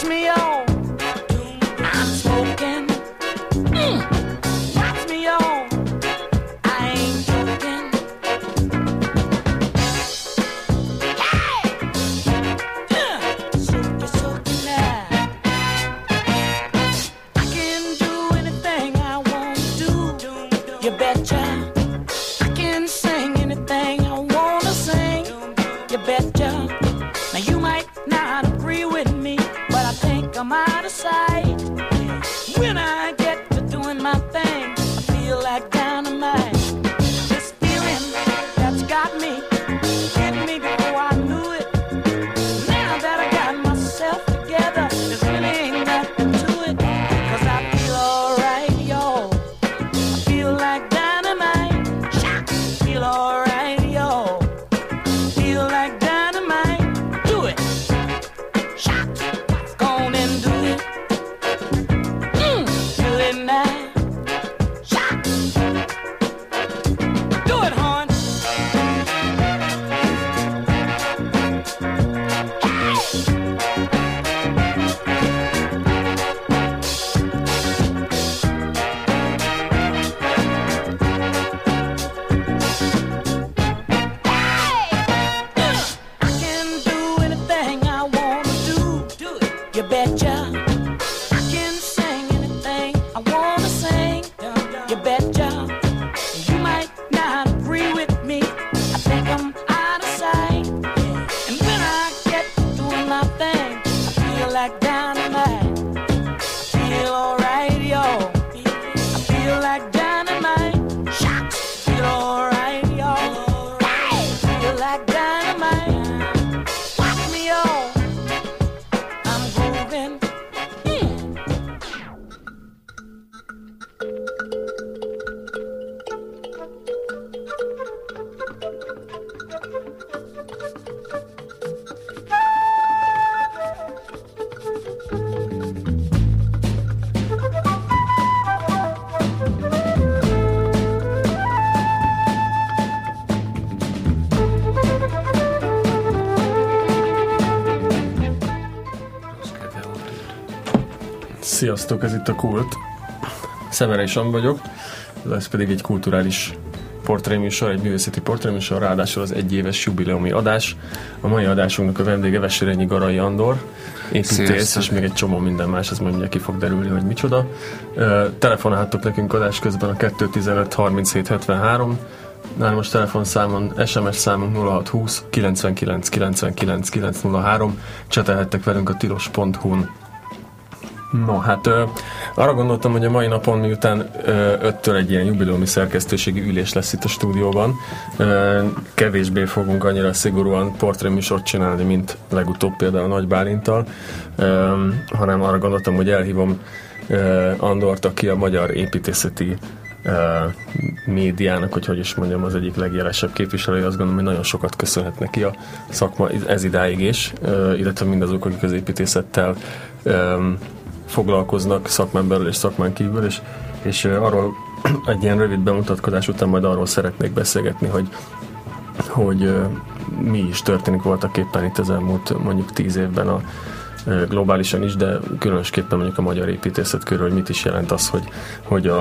Watch me on. I'm smoking. Watch me on. I ain't joking. Hey! Soaking now. I can do anything I want to do. You betcha. I can sing anything I want to sing. You betcha. Now you might not agree with me, but I think I'm out of sight. When I get to doing my thing, I feel like dynamite. This feeling that's got me, hit me before I knew it. Now that I got myself together, there's really ain't nothing to it. 'Cause I feel alright, yo. I feel like dynamite. Feel alright, yo. Feel like dynamite. Do it. Shot. Go on and do it. Do it now. Shot. Do it, hon. I can do anything I want to do. Do it. You betcha. I can sing anything I want to sing. You betcha. You might not agree with me. I think I'm out of sight. And when I get doing my thing, I feel like dynamite. I feel alright, yo. I feel like dynamite. Shots. Feel alright, yo. Feel like dynamite. Watch me on. I'm grooving. Sziasztok, ez itt a Kult. Szemere István vagyok, ez pedig egy kulturális portréműsor, egy művészeti portréműsor, ráadásul az egyéves jubileumi adás. A mai adásunknak a vendége Vesérényi Garai Andor, építész, és még egy csomó minden más, ez majd mindjárt ki fog derülni, hogy micsoda. Telefonálhattok nekünk adás közben a 215 37 73, nál most telefonszámon, SMS számunk 0620 99 99 903, csetelhettek velünk a tilos.hu-n. No, hát arra gondoltam, hogy a mai napon, miután 5-től egy ilyen jubileumi szerkesztőségi ülés lesz itt a stúdióban, kevésbé fogunk annyira szigorúan portréműsort csinálni, mint legutóbb például Nagy Bálinttal, hanem arra gondoltam, hogy elhívom Andort, aki a magyar építészeti médiának, hogy is mondjam, az egyik legjelesebb képviselője. Azt gondolom, hogy nagyon sokat köszönhet neki a szakma ez idáig is, illetve mindazok, akik az építészettel foglalkoznak szakmán belül és szakmán kívül, és arról egy ilyen rövid bemutatkozás után majd arról szeretnék beszélgetni, hogy mi is történik voltak éppen itt az elmúlt mondjuk 10 évben a globálisan is, de különösképpen mondjuk a magyar építészet körül, hogy mit is jelent az, hogy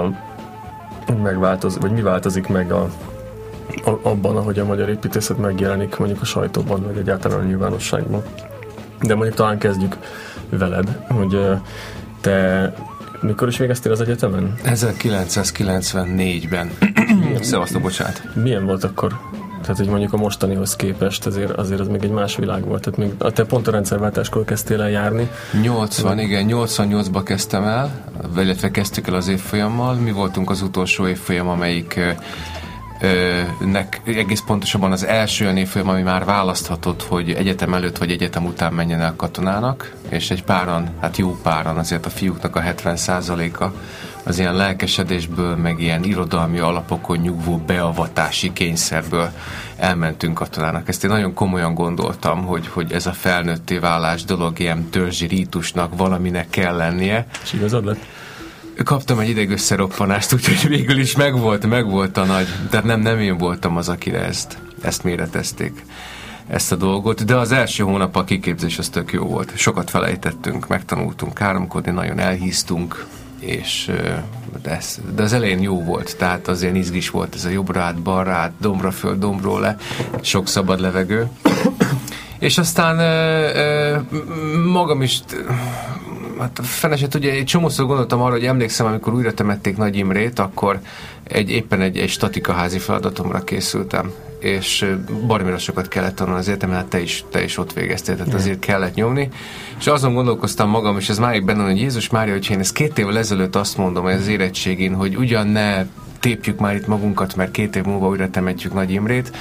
vagy mi változik meg abban, ahogy a magyar építészet megjelenik mondjuk a sajtóban, vagy egyáltalán a nyilvánosságban. De mondjuk talán kezdjük veled, hogy te mikor is végeztél az egyetemen? 1994-ben. Szevasztok, bocsánat. Milyen volt akkor? Tehát, hogy mondjuk a mostanihoz képest azért az még egy más világ volt. Tehát még te pont a rendszerváltáskor kezdtél el járni. 88-ba kezdtem el, illetve kezdtük el az évfolyammal. Mi voltunk az utolsó évfolyam, amelyik egész pontosabban az első olyan évfolyam, ami már választhatott, hogy egyetem előtt vagy egyetem után menjen el katonának, és egy páran, hát jó páran, azért a fiúknak a 70%-a az ilyen lelkesedésből, meg ilyen irodalmi alapokon nyugvó beavatási kényszerből elmentünk katonának. Ezt én nagyon komolyan gondoltam, hogy ez a felnőtté válás dolog ilyen törzsi rítusnak valaminek kell lennie. És igazad lett? Kaptam egy idegösszeroppanást, úgyhogy végül is megvolt a nagy, de nem én voltam az, akire ezt méretezték. ezt a dolgot, de az első hónap a kiképzés az tök jó volt. Sokat felejtettünk, megtanultunk káromkodni, nagyon elhíztunk, és de az elején jó volt, tehát azért izgis volt ez a jobbra át, balra át, dombra föl, dombról le, sok szabad levegő. És aztán magam is, hát fene se tudja, egy csomószor gondoltam arra, hogy emlékszem, amikor újra temették Nagy Imrét, akkor éppen egy statikaházi feladatomra készültem, és baromira sokat kellett tanulni az egyetemen, hát te is ott végeztél, tehát azért kellett nyomni, és azon gondolkoztam magam, és ez máig benne, hogy Jézus Mária, hogyha én ezt 2 évvel ezelőtt azt mondom, hogy az érettségén, hogy ugyan ne tépjük már itt magunkat, mert 2 év múlva újra temetjük Nagy Imrét,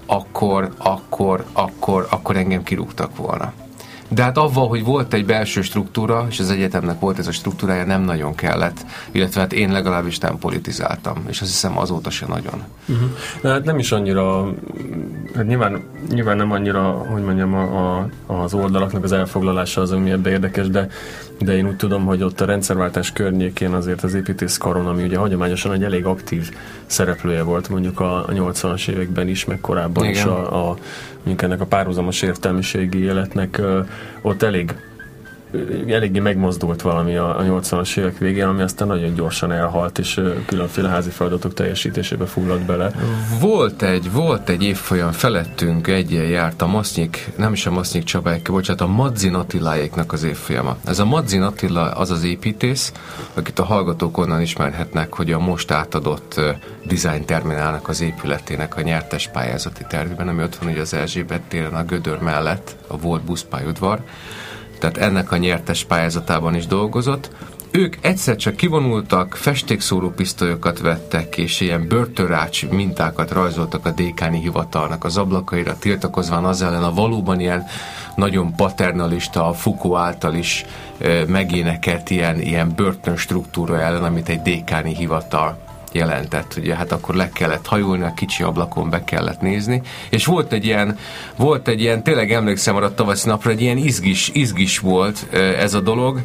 akkor engem kirúgtak volna. De hát avval, hogy volt egy belső struktúra, és az egyetemnek volt ez a struktúrája, nem nagyon kellett, illetve hát én legalábbis nem politizáltam, és azt hiszem azóta se nagyon. De hát nem is annyira, hát nyilván nem annyira, hogy mondjam, az oldalaknak az elfoglalása az, ami ebbe érdekes, de én úgy tudom, hogy ott a rendszerváltás környékén azért az építészkaron, ami ugye hagyományosan egy elég aktív szereplője volt mondjuk a 80-as években is, meg korábban is mondjuk ennek a párhuzamos értelmiségi életnek, ott eléggé megmozdult valami a 80-as évek végén, ami aztán nagyon gyorsan elhalt, és különféle házi feladatok teljesítésébe fulladt bele. Volt egy évfolyam felettünk, egyen járt a Masznyik, nem is a Masznyik Csabáik, bocsánat, a Madzin Attiláéknak az évfolyama. Ez a Madzin Attila az az építész, akit a hallgatók onnan ismerhetnek, hogy a most átadott Design Terminálnak az épületének a nyertes pályázati tervében, ami ott van ugye az Erzsébet téren a Gödör mellett, a volt buszpályaudvar, tehát ennek a nyertes pályázatában is dolgozott. Ők egyszer csak kivonultak, festékszórópisztolyokat vettek, és ilyen börtönrács mintákat rajzoltak a dékáni hivatalnak az ablakaira, tiltakozván az ellen a valóban ilyen nagyon paternalista, a Foucault által is megénekelt ilyen börtönstruktúra ellen, amit egy dékáni hivatal jelentett. Ugye hát akkor le kellett hajolni, a kicsi ablakon be kellett nézni, és volt egy ilyen, tényleg emlékszem arra tavaszi napra, egy ilyen izgis volt ez a dolog,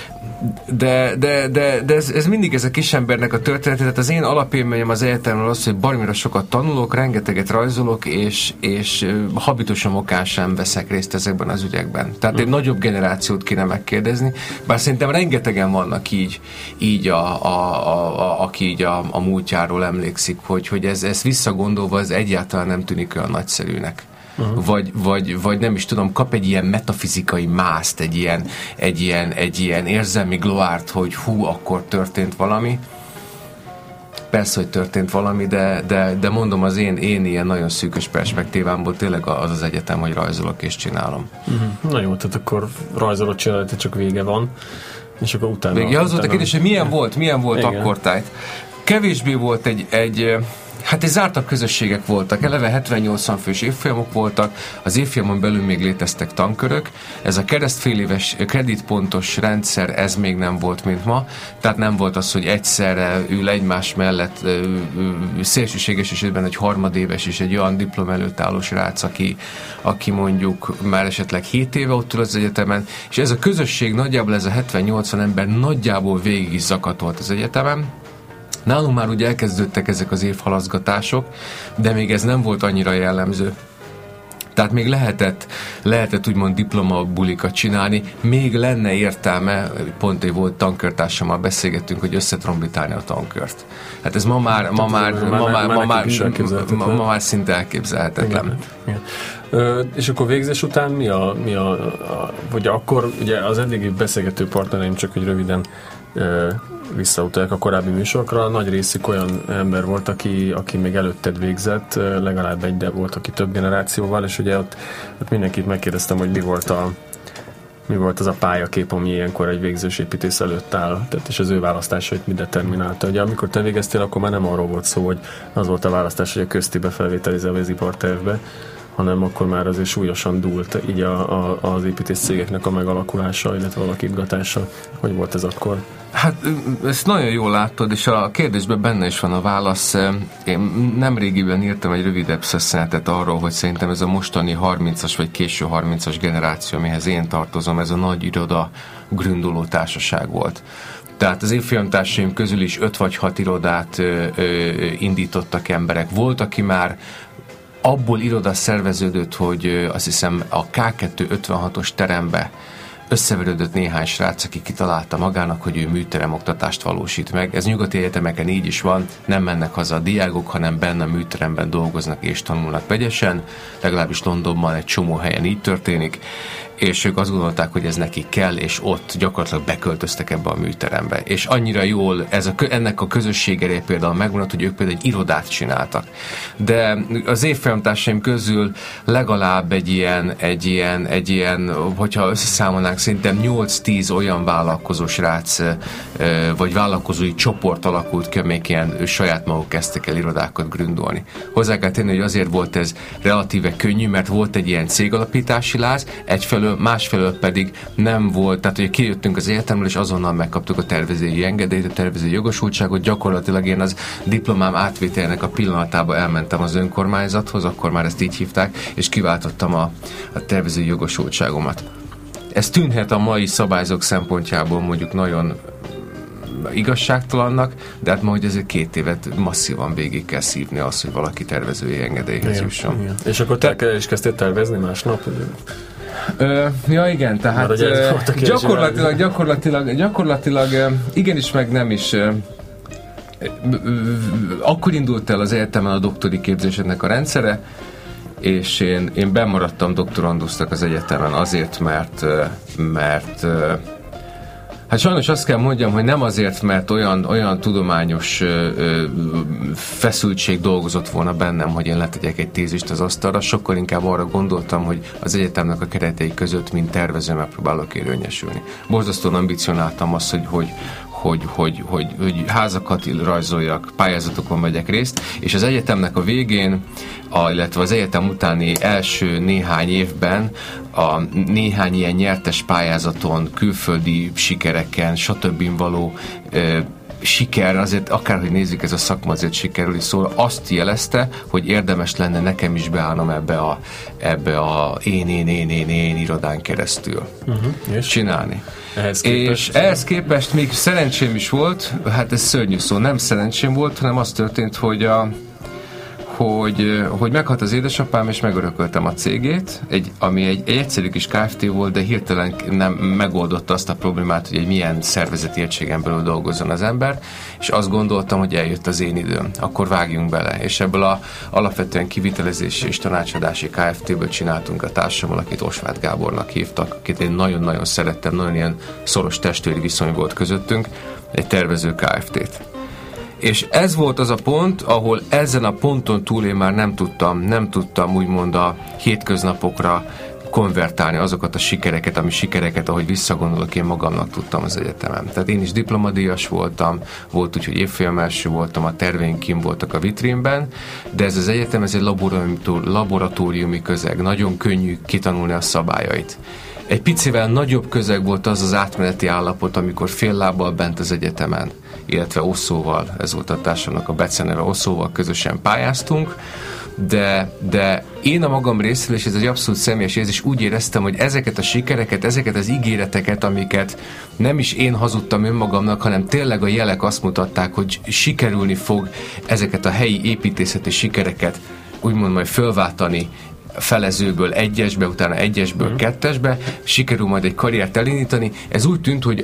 de ez mindig ez a kisembernek a történet, tehát az én alapélményem az egyetemről az, hogy baromira sokat tanulok, rengeteget rajzolok, és habitusan okán sem veszek részt ezekben az ügyekben. Tehát egy nagyobb generációt kéne megkérdezni, bár szerintem rengetegen vannak így aki így a múltjáról emlékszik, hogy ez visszagondolva ez egyáltalán nem tűnik olyan nagyszerűnek. Vagy nem is tudom, kap egy ilyen metafizikai mászt, egy ilyen érzelmi gloárt, hogy akkor történt valami. Persze, hogy történt valami, de mondom, az én ilyen nagyon szűkös perspektívámból tényleg az egyetem, hogy rajzolok és csinálom. Na jó, tehát akkor rajzolod, csinálod, csak vége van, és akkor utána... Vége. Az volt a kérdés, hogy milyen volt akkor tájt. Kevésbé volt egy hát egy zártabb közösségek voltak, eleve 70-80 fős évfolyamok voltak, az évfolyamon belül még léteztek tankörök, ez a keresztféléves kreditpontos rendszer, ez még nem volt, mint ma, tehát nem volt az, hogy egyszerre ül egymás mellett szélsőséges esetben egy harmadéves és egy olyan diplom előtt álló srác, aki mondjuk már esetleg 7 éve ott ül az egyetemen, és ez a közösség nagyjából, ez a 70-80 ember nagyjából végig is zakatolt az egyetemen. Nálunk már ugye elkezdődtek ezek az évhalaszgatások, de még ez nem volt annyira jellemző. Tehát még lehetett úgymond diplomabulikat csinálni, még lenne értelme, pont egy volt tankörtársammal beszélgettünk, hogy összetrombitálni a tankört. Hát ez ma már szinte elképzelhetetlen. Igen. És akkor végzés után mi vagy akkor ugye az eddigi beszélgető partnereim, csak hogy röviden visszautalják a korábbi műsorokra, nagy részük olyan ember volt, aki még előtted végzett, legalább egy, de volt, aki több generációval, és ugye ott mindenkit megkérdeztem, hogy mi volt az a pályakép, ami ilyenkor egy végzős építész előtt áll, tehát és az ő választásait mi determinálta. Ugye amikor te végeztél, akkor már nem arról volt szó, hogy az volt a választás, hogy a köztibe felvételizel az ipartervbe, hanem akkor már azért súlyosan dúlt így az építész cégeknek a megalakulása, illetve alakítgatása. Hogy volt ez akkor? Hát ezt nagyon jól láttad, és a kérdésben benne is van a válasz. Én nemrégiben írtam egy rövidebb szösszenetet arról, hogy szerintem ez a mostani 30-as vagy késő 30-as generáció, amihez én tartozom, ez a nagy iroda gründoló társaság volt. Tehát az évfolyamtársaim közül is 5 vagy 6 irodát indítottak emberek. Volt, aki már abból iroda szerveződött, hogy azt hiszem a K2 56-os terembe összeverődött néhány srác, aki kitalálta magának, hogy ő műteremoktatást valósít meg. Ez nyugati egyetemeken így is van, nem mennek haza a diákok, hanem benne a műteremben dolgoznak és tanulnak vegyesen, legalábbis Londonban egy csomó helyen így történik, és ők azt gondolták, hogy ez nekik kell, és ott gyakorlatilag beköltöztek ebbe a műterembe. És annyira jól ennek a közösségére például megmaradt, hogy ők például egy irodát csináltak. De az évfolyamtársaim közül legalább egy ilyen, hogyha összeszámolnánk, szerintem 8-10 olyan vállalkozó srác, vagy vállalkozói csoport alakult ki, amelyik ilyen saját maguk kezdtek el irodákat gründolni. Hozzá kell tenni, hogy azért volt ez relatíve könnyű, mert volt egy ilyen cégalapítási láz, egyfelől, másfelől pedig nem volt, tehát hogy kijöttünk az egyetemről, és azonnal megkaptuk a tervezői engedélyt, a tervezői jogosultságot, gyakorlatilag én az diplomám átvételének a pillanatába elmentem az önkormányzathoz, akkor már ezt így hívták, és kiváltottam a tervezői jogosultságomat. Ez tűnhet a mai szabályzók szempontjából mondjuk nagyon igazságtalannak, de hát ma, hogy ezért 2 évet masszívan végig kell szívni az, hogy valaki tervezői engedélyhez jusson. Igen. És akkor te is kezdtél tervezni másnap? Ja igen, tehát gyakorlatilag igenis meg nem is. Akkor indult el az egyetemen a doktori képzésednek a rendszere, és én bemaradtam doktorandusztak az egyetemen azért, mert hát sajnos azt kell mondjam, hogy nem azért, mert olyan tudományos feszültség dolgozott volna bennem, hogy én letegyek egy tézist az asztalra, sokkal inkább arra gondoltam, hogy az egyetemnek a keretei között, mint tervező megpróbálok érvényesülni. Borzasztóan ambicionáltam azt, hogy házakat rajzoljak, pályázatokon vegyek részt, és az egyetemnek a végén, illetve az egyetem utáni első néhány évben a néhány ilyen nyertes pályázaton, külföldi sikereken, stb. Való siker, azért akárhogy nézzük, ez a szakma azért sikerül is szól, azt jelezte, hogy érdemes lenne nekem is beállnom ebbe a én irodán keresztül csinálni. Ehhez képest még szerencsém is volt, hát ez szörnyű szó, nem szerencsém volt, hanem az történt, hogy meghalt az édesapám, és megörököltem a cégét, ami egy egyszerű kis Kft. Volt, de hirtelen nem megoldotta azt a problémát, hogy egy milyen szervezeti egységen belül dolgozzon az ember, és azt gondoltam, hogy eljött az én időm, akkor vágjunk bele. És ebből a alapvetően kivitelezési és tanácsadási Kft.-ből csináltunk a társammal, akit Osváth Gábornak hívtak, akit én nagyon-nagyon szerettem, nagyon ilyen szoros testvéri viszony volt közöttünk, egy tervező Kft.-t. És ez volt az a pont, ahol ezen a ponton túl én már nem tudtam úgymond a hétköznapokra konvertálni azokat a sikereket, ahogy visszagondolok, én magamnak tudtam az egyetemen. Tehát én is diplomadíjas voltam, volt úgy, hogy évfolyam első voltam, a terveink kim voltak a vitrínben, de ez az egyetem, ez egy laboratóriumi közeg, nagyon könnyű kitanulni a szabályait. Egy picivel nagyobb közeg volt az átmeneti állapot, amikor fél lábbal bent az egyetemen, illetve Osszóval, ez volt a társamnak a beceneve, Osszóval közösen pályáztunk, de én a magam részéről, és ez egy abszolút személyes érzés, úgy éreztem, hogy ezeket a sikereket, ezeket az ígéreteket, amiket nem is én hazudtam önmagamnak, hanem tényleg a jelek azt mutatták, hogy sikerülni fog ezeket a helyi építészeti sikereket úgymond majd fölváltani felezőből egyesbe, utána egyesből kettesbe, sikerül majd egy karriert elindítani. Ez úgy tűnt, hogy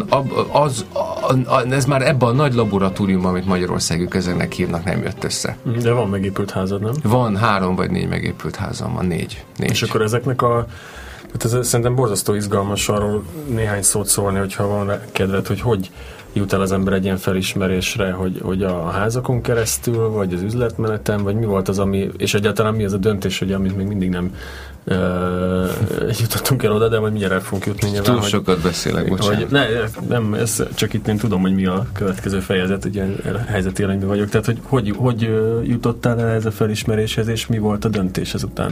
ez már ebben a nagy laboratóriumban, amit Magyarországi közegnek hívnak, nem jött össze. De van megépült házad, nem? Van 3 vagy 4 megépült házam, van 4. És akkor ezeknek hát ez szerintem borzasztó izgalmas arról néhány szót szólni, hogyha van kedved, hogy jut el az ember egy ilyen felismerésre, hogy a házakon keresztül, vagy az üzletmeneten, vagy mi volt az, és egyáltalán mi az a döntés, hogy amit még mindig nem jutottunk el oda, de majd mindjárt el fogunk jutni. Nyilván, túl sokat beszélek, bocsánat. Nem, ez csak itt én tudom, hogy mi a következő fejezet, ugye helyzeti élményben vagyok, tehát hogy jutottál el ez a felismeréshez, és mi volt a döntés ezután?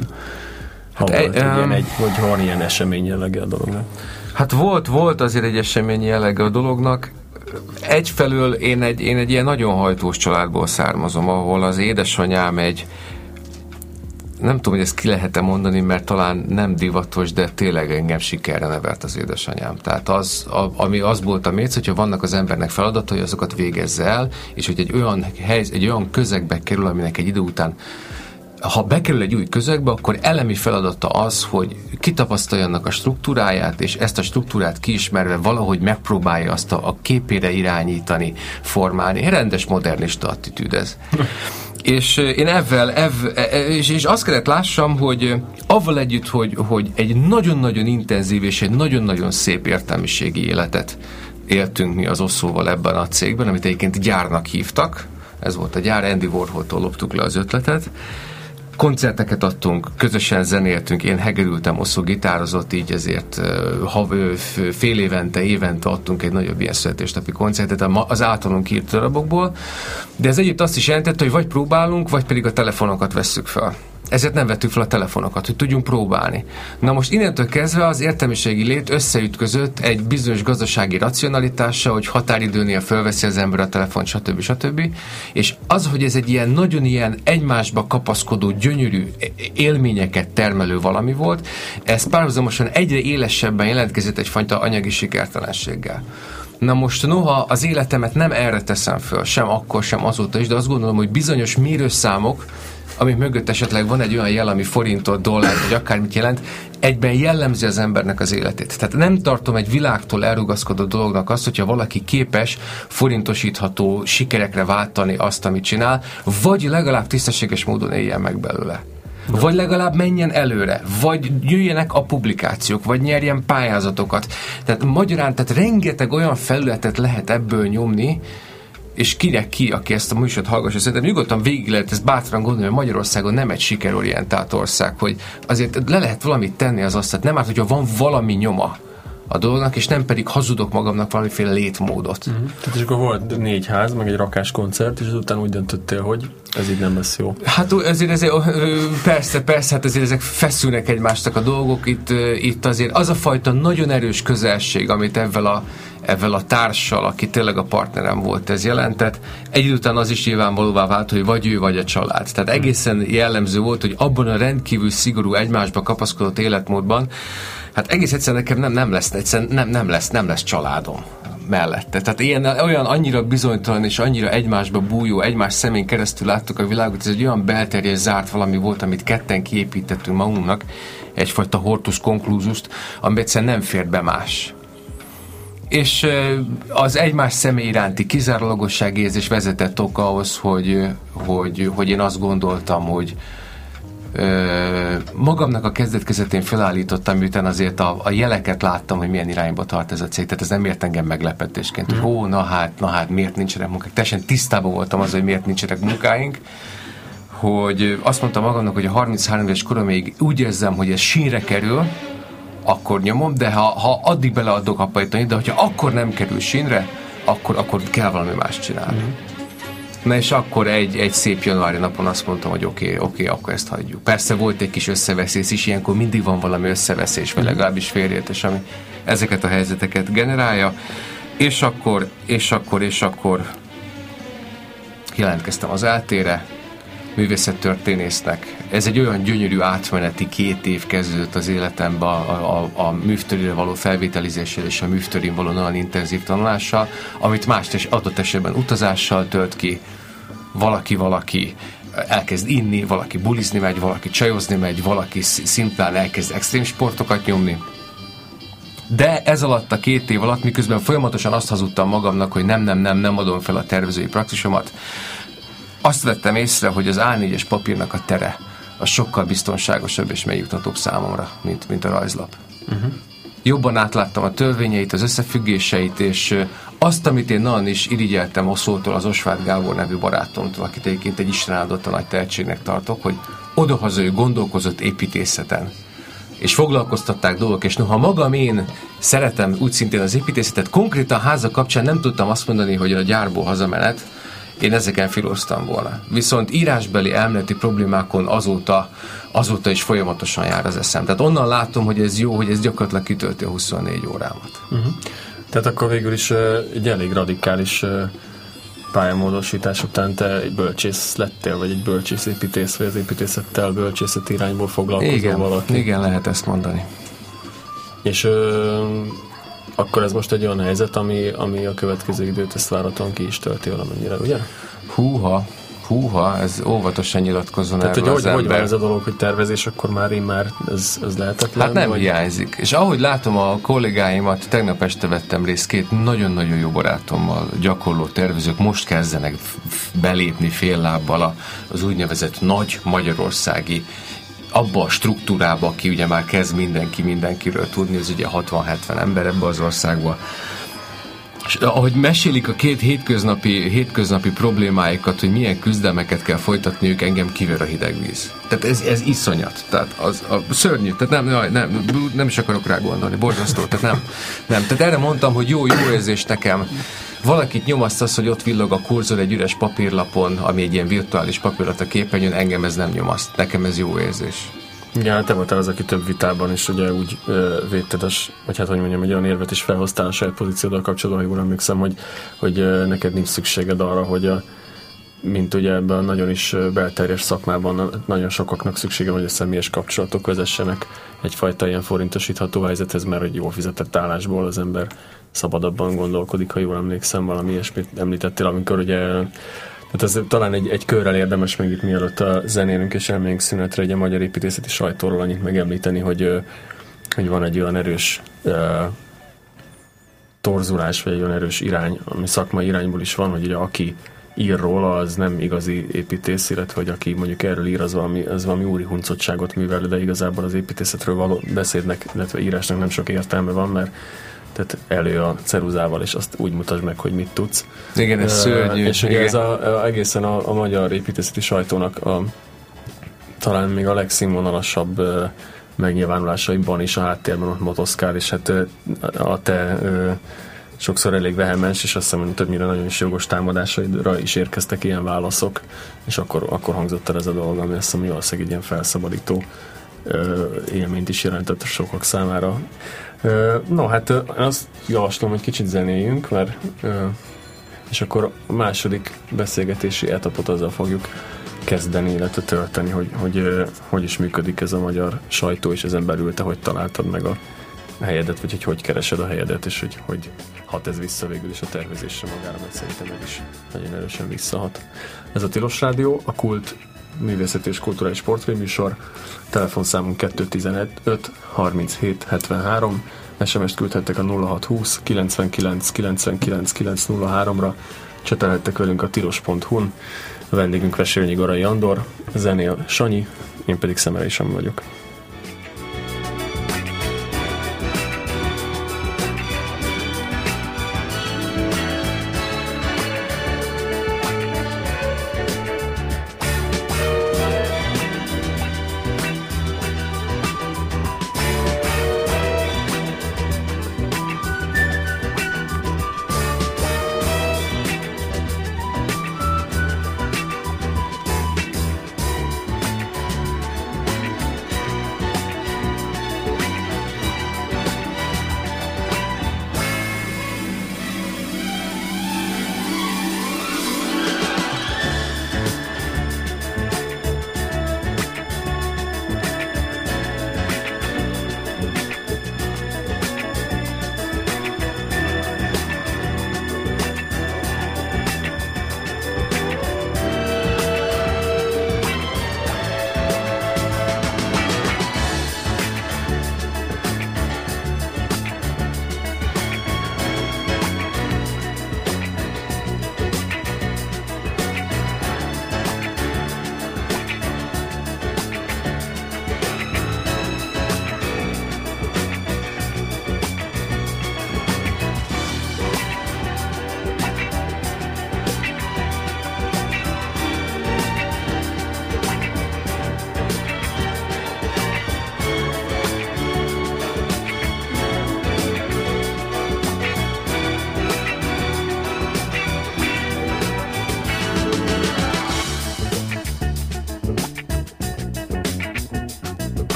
Hogy van ilyen esemény jellege a dolognak? Hát volt azért egy esemény jellege a dolognak. Egyfelől én egy ilyen nagyon hajtós családból származom, ahol az édesanyám nem tudom, hogy ezt ki lehet-e mondani, mert talán nem divatos, de tényleg engem sikerre nevelt az édesanyám. Tehát ami az volt a mérc, hogyha vannak az embernek feladatai, azokat végezze el, és hogy egy olyan közegbe kerül, aminek egy idő után ha bekerül egy új közegbe, akkor elemi feladata az, hogy kitapasztalja annak a struktúráját, és ezt a struktúrát kiismerve valahogy megpróbálja azt a képére irányítani, formálni. Rendes modernista attitűd ez. És én és azt kellett lássam, hogy avval együtt, hogy egy nagyon-nagyon intenzív és egy nagyon-nagyon szép értelmiségi életet éltünk mi az Osszóval ebben a cégben, amit egyébként gyárnak hívtak. Ez volt a gyár, Andy Warholtól loptuk le az ötletet. Koncerteket adtunk, közösen zenéltünk, én hegerültem, Osszó gitározott, így ezért fél évente adtunk egy nagyobb ilyen születésnapi koncertet az általunk írt darabokból, de ez együtt azt is jelentette, hogy vagy próbálunk, vagy pedig a telefonokat vesszük fel. Ezért nem vettük fel a telefonokat, hogy tudjunk próbálni. Na most innentől kezdve az értelmiségi lét összeütközött egy bizonyos gazdasági racionalitással, hogy határidőnél fölveszi az ember a telefont, stb. És az, hogy ez egy ilyen nagyon ilyen egymásba kapaszkodó, gyönyörű élményeket termelő valami volt, ez párhuzamosan egyre élesebben jelentkezett egyfajta anyagi sikertelenséggel. Na most noha az életemet nem erre teszem föl, sem akkor, sem azóta is, de azt gondolom, hogy bizonyos mérőszámok, amik mögött esetleg van egy olyan jel, ami forintot, dollár, vagy akármit jelent, egyben jellemzi az embernek az életét. Tehát nem tartom egy világtól elrugaszkodó dolognak azt, hogyha valaki képes forintosítható sikerekre váltani azt, amit csinál, vagy legalább tisztességes módon éljen meg belőle. Vagy legalább menjen előre, vagy jöjjenek a publikációk, vagy nyerjen pályázatokat. Tehát magyarán, tehát rengeteg olyan felületet lehet ebből nyomni, és kinek ki, aki ezt a műsort hallgassa, szerintem nyugodtan végig lehet ezt bátran gondolni, hogy Magyarországon nem egy sikerorientált ország, hogy azért le lehet valamit tenni az asztalt. Nem árt, hogyha van valami nyoma a dolognak, és nem pedig hazudok magamnak valamiféle létmódot. Tehát és akkor volt 4 ház, meg egy rakás koncert, és azután úgy döntöttél, hogy ez így nem lesz jó. Hát ezért persze, hát azért ezek feszülnek egymástak a dolgok, itt azért az a fajta nagyon erős közelség, amit ezzel a társal, aki tényleg a partnerem volt, ez jelentett. Egy idő után az is nyilvánvalóvá vált, hogy vagy ő, vagy a család. Tehát egészen jellemző volt, hogy abban a rendkívül szigorú egymásba kapaszkodott életmódban, hát egész egyszerűen nekem nem lesz családom mellette. Tehát olyan annyira bizonytalan és annyira egymásba bújó, egymás szemén keresztül láttuk a világot, ez egy olyan belterjes zárt valami volt, amit ketten kiépítettünk magunknak, egyfajta hortus conclusust, ami egyszerűen nem fér be más. És az egymás személy iránti kizárólagosságérzés vezetett oka ahhoz, hogy én azt gondoltam, hogy magamnak a kezdet-kezdetén felállítottam, miután azért a jeleket láttam, hogy milyen irányba tart ez a cég, tehát ez nem ért engem meglepetésként, hogy na hát, miért nincsenek munkák. Teljesen tisztában voltam az, hogy miért nincsenek munkáink, hogy azt mondtam magamnak, hogy a 33 éves koromig úgy érzem, hogy ez sínre kerül, akkor nyomom, de ha addig beleadok apajtani, de hogyha akkor nem kerül sínre, akkor kell valami más csinálni. Na és akkor egy szép januári napon azt mondtam, hogy oké, akkor ezt hagyjuk. Persze volt egy kis összeveszés is, ilyenkor mindig van valami összeveszés, vagy legalábbis félreértés, ami ezeket a helyzeteket generálja. És akkor jelentkeztem az AT-re, művészettörténésznek. Ez egy olyan gyönyörű átmeneti 2 év kezdődött az életemben a művtörére való felvételizéssel és a művtörin való nagyon intenzív tanulással, amit más adott esetben utazással tölt ki. Valaki elkezd inni, valaki bulizni megy, valaki csajozni megy, valaki szimplán elkezd extrém sportokat nyomni. De ez alatt a 2 év alatt, miközben folyamatosan azt hazudtam magamnak, hogy nem adom fel a tervezői praxisomat, azt vettem észre, hogy az A4-es papírnak a tere az sokkal biztonságosabb és megjutatóbb számomra, mint a rajzlap. Jobban átláttam a törvényeit, az összefüggéseit, és azt, amit én nagyon is irigyeltem Oszótól, az Osváth Gábor nevű barátomtól, akit egyébként egy istenáldott nagy tehetségnek tartok, hogy odahaza ő gondolkozott építészeten. És foglalkoztatták dolgok, és noha magam én szeretem úgy szintén az építészetet, konkrétan a háza kapcsán nem tudtam azt mondani, hogy a gyárból hazamenet, én ezeken filóztam volna. Viszont írásbeli elméleti problémákon azóta is folyamatosan jár az eszem. Tehát onnan látom, hogy ez jó, hogy ez gyakorlatilag kitölti a 24 órámat. Tehát akkor végül is egy elég radikális pályamódosítás után te egy bölcsész lettél, vagy egy bölcsészépítész, vagy az építészettel, bölcsészeti irányból foglalkozó valaki. Igen, lehet ezt mondani. És akkor ez most egy olyan helyzet, ami a következő időt ezt várhatóan ki is tölti valamennyire, ugye? Húha, ez óvatosan nyilatkozzon erről az ember. Hogy van ez a dolog, hogy tervezés, akkor már ez lehetetlen? Hát nem hiányzik. És ahogy látom a kollégáimat, tegnap este vettem részt 2 nagyon-nagyon jó barátommal, gyakorló tervezők, most kezdenek belépni fél lábbal az úgynevezett nagy magyarországi abba a struktúrába, aki ugye már kezd mindenkiről tudni, ez ugye 60-70 ember ebbe az országba. És ahogy mesélik a 2 hétköznapi problémáikat, hogy milyen küzdelmeket kell folytatniuk, engem kiver a hideg víz. Tehát ez iszonyat. Tehát a szörnyű. Tehát nem is akarok rá gondolni. Borzasztó. Tehát nem. Tehát erre mondtam, hogy jó érzés nekem. Valakit nyomaszt az, hogy ott villog a kurzor egy üres papírlapon, ami egy ilyen virtuális papírlap a képernyőn, engem ez nem nyomaszt. Nekem ez jó érzés. Igen, te voltál az, aki több vitában is ugye úgy védted, vagy hát hogy mondjam, egy olyan érvet is felhoztál a saját pozícióddal kapcsolatban, hogy jól emlékszem, hogy neked nincs szükséged arra, hogy mint ugye ebben a nagyon is belterjes szakmában nagyon sokaknak szüksége, hogy a személyes kapcsolatok vezessenek egyfajta ilyen forintosítható helyzethez, mert egy jól fizetett állásból az ember szabadabban gondolkodik, ha jól emlékszem, valami ilyesmit említettél, amikor ugye tehát ez talán egy körrel érdemes még itt mielőtt a zenélünk és elmegyünk szünetre, egy a magyar építészeti sajtóról annyit megemlíteni, hogy van egy olyan erős torzulás, vagy egy olyan erős irány, ami szakmai irányból is van, hogy ugye aki ír róla, az nem igazi építész, illetve hogy aki mondjuk erről ír, az valami úri huncotságot művel, de igazából az építészetről való beszédnek, illetve írásnak nem sok értelme van, mert tehát elő a ceruzával, és azt úgy mutasd meg, hogy mit tudsz. Igen, ez szörnyű. És ugye ez egészen a magyar építészeti sajtónak talán még a legszínvonalasabb megnyilvánulásaiban is a háttérben ott motoszkál, és hát a te sokszor elég vehemens, és azt hiszem, hogy többnyire nagyon is jogos támadásaidra is érkeztek ilyen válaszok, és akkor hangzott el ez a dolog, ami azt hiszem, hogy valószínűleg egy ilyen felszabadító élményt is jelentett sokak számára. No, hát azt javaslom, hogy kicsit zenéljünk, mert és akkor a második beszélgetési etapot azzal fogjuk kezdeni, illetve tölteni, hogy is működik ez a magyar sajtó, és ezen belül te hogy találtad meg a helyedet, vagy hogy keresed a helyedet, és hogy hat ez vissza végül is a tervezésre magára, mert szerintem ez is nagyon erősen visszahat. Ez a Tilos Rádió, a Kult művészeti és kulturális portréműsor, telefonszámunk 215 37 73, SMS-t küldhettek a 0620 99 99 903-ra, csetelhettek velünk a tilos.hu-n, a vendégünk Vesélnyi Garai Andor, zenél Sanyi, én pedig Szemerei Sanyi vagyok.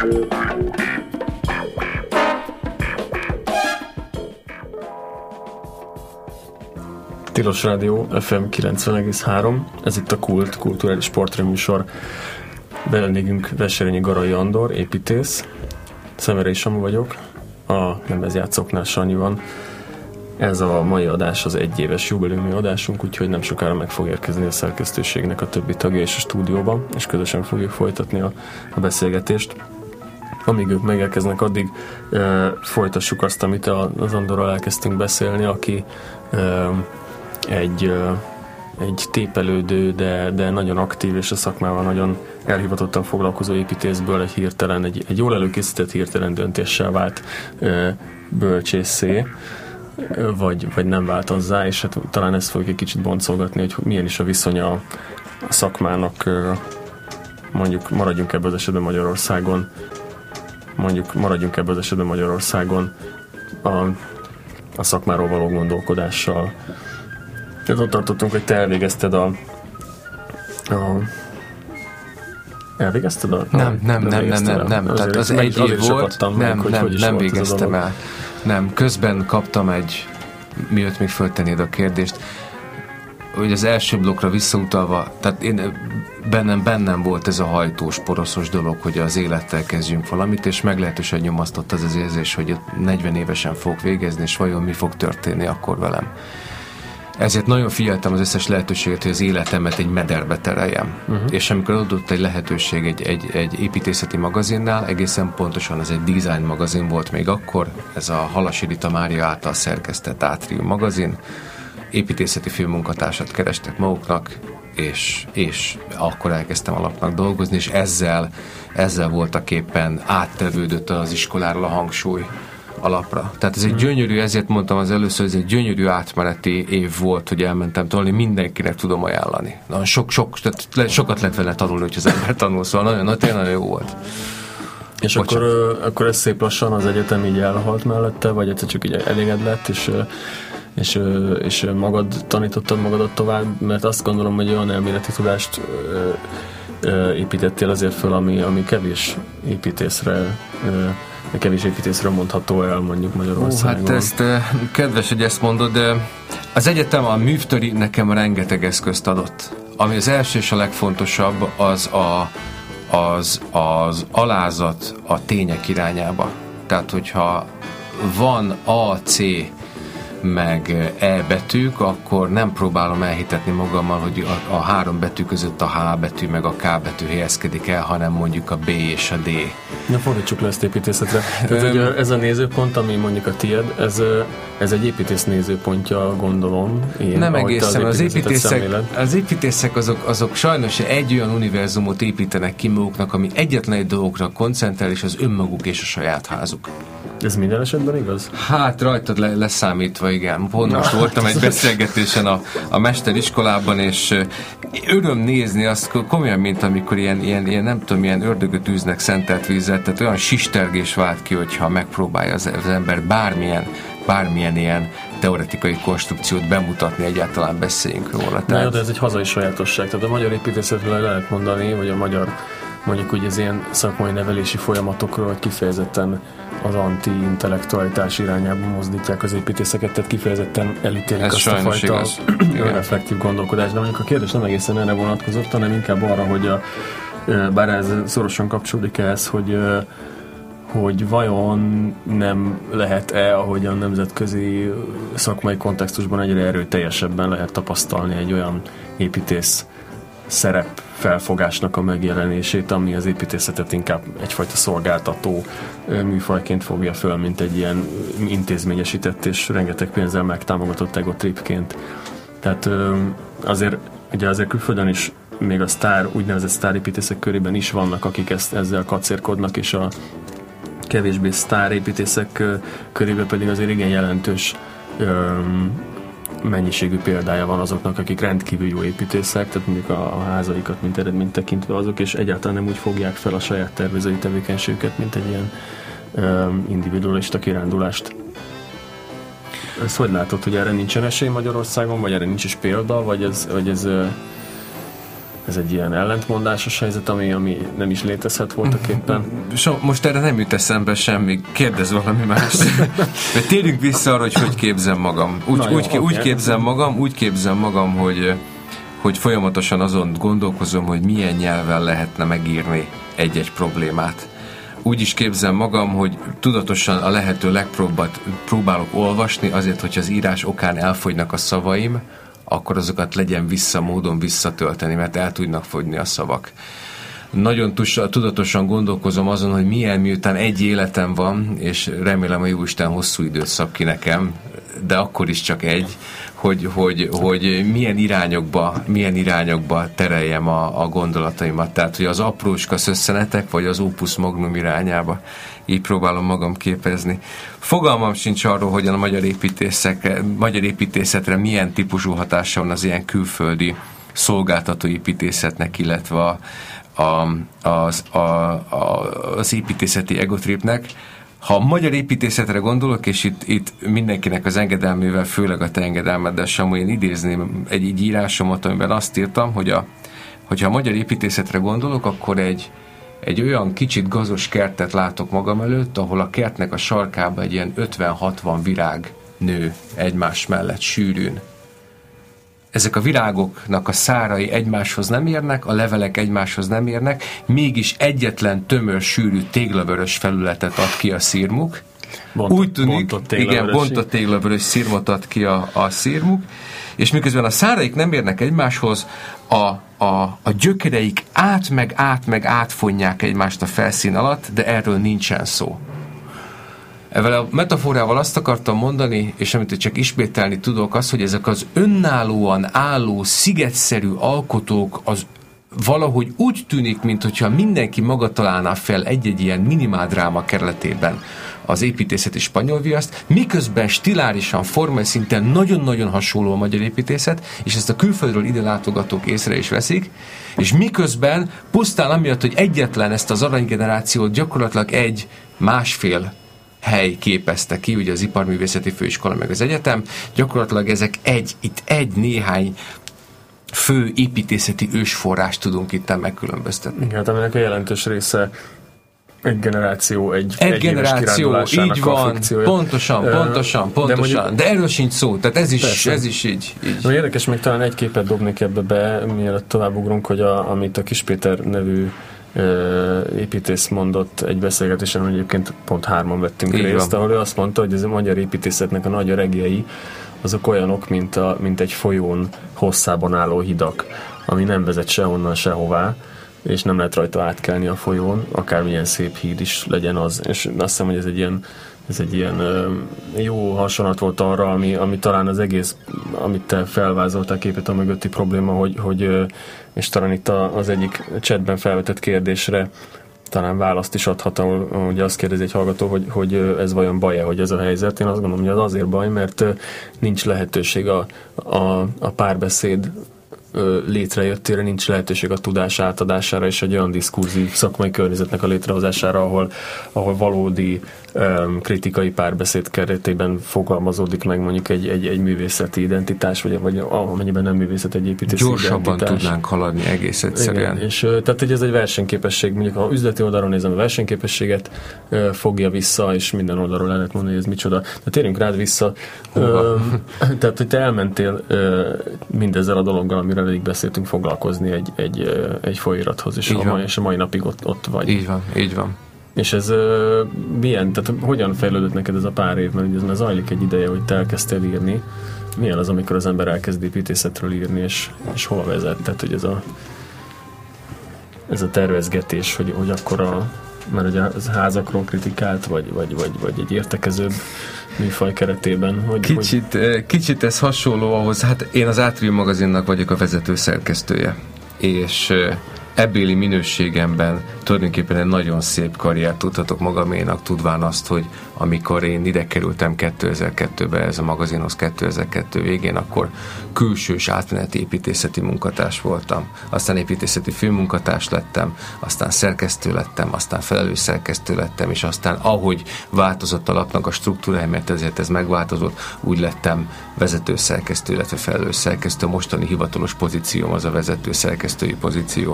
Tilos Rádió FM 90,3, ez itt a Kult, kulturális portréműsor. Vendégünk Veselényi Garai Andor, építész. Szemerei Samu vagyok, a lemezjátszóknál Sanyi van. Ez a mai adás az egyéves jubileumi adásunk, úgyhogy nem sokára meg fog érkezni a szerkesztőségnek a többi tagja és a stúdióban, és közösen fogjuk folytatni a beszélgetést. Amíg ők megérkeznek, addig folytassuk azt, amit az Andorral elkezdtünk beszélni, aki egy tépelődő, de nagyon aktív és a szakmával nagyon elhivatottan foglalkozó építészből egy jól előkészített hirtelen döntéssel vált bölcsészé, vagy nem vált azzá, és hát talán ezt fogjuk egy kicsit boncolgatni, hogy milyen is a viszonya a szakmának, mondjuk maradjunk ebben az esetben Magyarországon, a szakmáról való gondolkodással. Tehát ott tartottunk, hogy te elvégezted elvégezted a... Nem. Tehát az egy év volt, nem végeztem el. Nem, közben kaptam miatt még föltennéd a kérdést, hogy az első blokkra visszautalva, tehát bennem volt ez a hajtós, poroszos dolog, hogy az élettel kezdjünk valamit, és meglehetősen nyomasztott az érzés, hogy 40 évesen fogok végezni, és vajon mi fog történni akkor velem. Ezért nagyon figyeltem az összes lehetőséget, hogy az életemet egy mederbe tereljem. És amikor adott egy lehetőség egy építészeti magazinnál, egészen pontosan ez egy design magazin volt még akkor, ez a Halasi Rita Mária által szerkesztett Átrium magazin, építészeti főmunkatársat kerestek maguknak, és akkor elkezdtem alapnak dolgozni, és ezzel voltak éppen áttevődött az iskoláról a hangsúly alapra. Tehát ez egy gyönyörű, ezért mondtam az először, ez egy gyönyörű átmeneti év volt, hogy elmentem tanulni, mindenkinek tudom ajánlani. Nagyon sokat lehet vele tanulni, hogy az ember tanul, szóval tényleg nagyon jó volt. És akkor ez szép lassan az egyetem így elhalt mellette, vagy egyszer csak így eléged lett, és magad tanítottad magadat tovább, mert azt gondolom, hogy olyan elméleti tudást építettél azért föl, ami kevés építészre mondható el, mondjuk Magyarországon. Hát ezt kedves, hogy ezt mondod, de az egyetem, a művtöri nekem rengeteg eszközt adott. Ami az első és a legfontosabb, az alázat a tények irányába. Tehát, hogyha van A, C, meg E betűk, akkor nem próbálom elhitetni magammal, hogy a három betű között a H betű meg a K betű helyezkedik el, hanem mondjuk a B és a D. Na, fordítsuk le ezt építészetre. Tehát ez a nézőpont, ami mondjuk a tied, ez egy építész nézőpontja, gondolom. Nem egészen. Az építészek azok sajnos egy olyan univerzumot építenek ki maguknak, ami egyetlen egy dolgokra koncentrál, és az önmaguk és a saját házuk. Ez minden esetben igaz? Hát rajtad leszámítva, igen. Pont most voltam egy beszélgetésen a mesteriskolában, és öröm nézni azt komolyan, mint amikor ilyen nem tudom, ilyen ördögöt űznek szentelt vízzel, tehát olyan sistergés vált ki, hogyha megpróbálja az ember bármilyen ilyen teoretikai konstrukciót bemutatni, egyáltalán beszéljünk róla. Na jó, de ez egy hazai sajátosság. Tehát a magyar építészetről lehet mondani, vagy a magyar, mondjuk úgy az ilyen szakmai nevelési folyamatokról, hogy kifejezetten az anti-intellektualitás irányába mozdítják az építészeket, tehát kifejezetten elítélik azt a fajta reflektív gondolkodást. De mondjuk a kérdés nem egészen erre vonatkozott, hanem inkább arra, hogy bár ez szorosan kapcsolódik ehhez, hogy vajon nem lehet-e, ahogy a nemzetközi szakmai kontextusban egyre erőteljesebben lehet tapasztalni egy olyan építész szerep felfogásnak a megjelenését, ami az építészetet inkább egyfajta szolgáltató műfajként fogja föl, mint egy ilyen intézményesített és rengeteg pénzzel megtámogatott egotripként. Tehát azért külföldön is még a úgynevezett sztárépítészek körében is vannak, akik ezzel kacérkodnak, és a kevésbé sztárépítészek körében pedig azért igen jelentős mennyiségű példája van azoknak, akik rendkívül jó építészek, tehát mondjuk a házaikat, mint eredményt tekintve azok, és egyáltalán nem úgy fogják fel a saját tervezői tevékenységüket, mint egy ilyen individualista kirándulást. Ezt hogy látod, hogy erre nincsen esély Magyarországon, vagy erre nincs is példa, vagy ez ez egy ilyen ellentmondásos helyzet, ami nem is létezhet voltak éppen. Most erre nem jut eszembe semmi, kérdezz valami más. De térjünk vissza arra, hogy képzem magam. Úgy képzem magam, hogy folyamatosan azon gondolkozom, hogy milyen nyelven lehetne megírni egy-egy problémát. Úgy is képzem magam, hogy tudatosan a lehető legprobbat próbálok olvasni, azért, hogy az írás okán elfogynak a szavaim, akkor azokat legyen módon visszatölteni, mert el tudnak fogyni a szavak. Nagyon tudatosan gondolkozom azon, hogy miután egy életem van, és remélem a Jóisten hosszú időt szab ki nekem, de akkor is csak egy, hogy milyen irányokba tereljem a gondolataimat. Tehát, hogy az aprócska szösszenetek, vagy az opus magnum irányába. Így próbálom magam képezni. Fogalmam sincs arról, hogy a magyar építészetre milyen típusú hatása van az ilyen külföldi szolgáltató építészetnek, illetve az építészeti egotripnek. Ha a magyar építészetre gondolok, és itt mindenkinek az engedelmével, főleg a te engedelmeddel, Samu, én idézném egy írásomat, amiben azt írtam, hogyha a magyar építészetre gondolok, akkor egy olyan kicsit gazos kertet látok magam előtt, ahol a kertnek a sarkában egy ilyen 50-60 virág nő egymás mellett sűrűn. Ezek a virágoknak a szárai egymáshoz nem érnek, a levelek egymáshoz nem érnek, mégis egyetlen tömör, sűrű téglavörös felületet ad ki a szirmuk. Bontott téglavörös szirmot ad ki a szirmuk, és miközben a száraik nem érnek egymáshoz, a gyökereik átfonják egymást a felszín alatt, de erről nincsen szó. Ezzel a metaforával azt akartam mondani, és amit csak ismételni tudok, az, hogy ezek az önállóan álló, szigetszerű alkotók az valahogy úgy tűnik, mintha mindenki maga találná fel egy-egy ilyen minimál-dráma keretében az építészeti spanyol viaszt, miközben stilárisan, formai szinten nagyon-nagyon hasonló a magyar építészet, és ezt a külföldről ide látogatók észre is veszik, és miközben pusztán amiatt, hogy egyetlen ezt az aranygenerációt gyakorlatilag másfél hely képezte ki, ugye az Iparművészeti Főiskola meg az egyetem, gyakorlatilag ezek néhány fő építészeti ősforrást tudunk itt megkülönböztetni. Hát aminek a jelentős része egy generáció, egy generáció, így van, pontosan. De erről sincs szó, tehát ez is így. No, érdekes, még talán egy képet dobnék ebbe be, mielőtt továbbugrunk, hogy amit a Kiss Péter nevű építész mondott egy beszélgetésen, hogy egyébként pont 3-an vettünk részt, ahol ő azt mondta, hogy ez a magyar építészetnek a nagy öregjei azok olyanok, mint egy folyón hosszában álló hidak, ami nem vezet sehonnan sehová, és nem lehet rajta átkelni a folyón, akármilyen szép híd is legyen az. És azt hiszem, hogy ez egy ilyen jó hasonlat volt arra, ami talán az egész, amit te felvázoltál képet a mögötti probléma, hogy és talán itt az egyik chatben felvetett kérdésre talán választ is adhat, ahol ugye azt kérdezi egy hallgató, hogy ez vajon baj-e, hogy ez a helyzet. Én azt gondolom, hogy az azért baj, mert nincs lehetőség a párbeszéd létrejöttére, nincs lehetőség a tudás átadására és egy olyan diskurzív szakmai környezetnek a létrehozására, ahol valódi kritikai párbeszéd keretében fogalmazódik meg mondjuk egy művészeti identitás, vagy amennyiben nem művészet, egy építési gyorsabban tudnánk haladni egész egyszerűen. Igen, és tehát hogy ez egy versenyképesség, mondjuk ha üzleti oldalról nézem, a versenyképességet fogja vissza, és minden oldalról le lehet mondani, hogy ez micsoda. De térjünk rád vissza. Tehát, hogy te elmentél mindezzel a dologgal, amiről eddig beszéltünk, foglalkozni egy folyóirathoz, és a mai napig ott vagy. Így van. És ez milyen, tehát hogyan fejlődött neked ez a pár év, mert ugye ez zajlik egy ideje, hogy te elkezdtél írni. Milyen az, amikor az ember elkezd építészetről írni, és hova vezet? Tehát, hogy ez a tervezgetés, hogy akkor mert ugye az házakról kritikált, vagy egy értekezőbb műfaj keretében. Kicsit ez hasonló ahhoz, hát én az Átrium magazinnak vagyok a vezető szerkesztője, és ebbéli minőségemben tulajdonképpen egy nagyon szép karriert tudhatok magaménak, tudván azt, hogy amikor én ide kerültem 2002-be, ez a magazinhoz 2002 végén, akkor külsős átmeneti építészeti munkatárs voltam. Aztán építészeti főmunkatárs lettem, aztán szerkesztő lettem, aztán felelős szerkesztő lettem, és aztán ahogy változott a lapnak a struktúrája, mert ezért ez megváltozott, úgy lettem vezető szerkesztő, illetve felelős szerkesztő. Mostani hivatalos pozícióm az a vezető szerkesztői pozíció.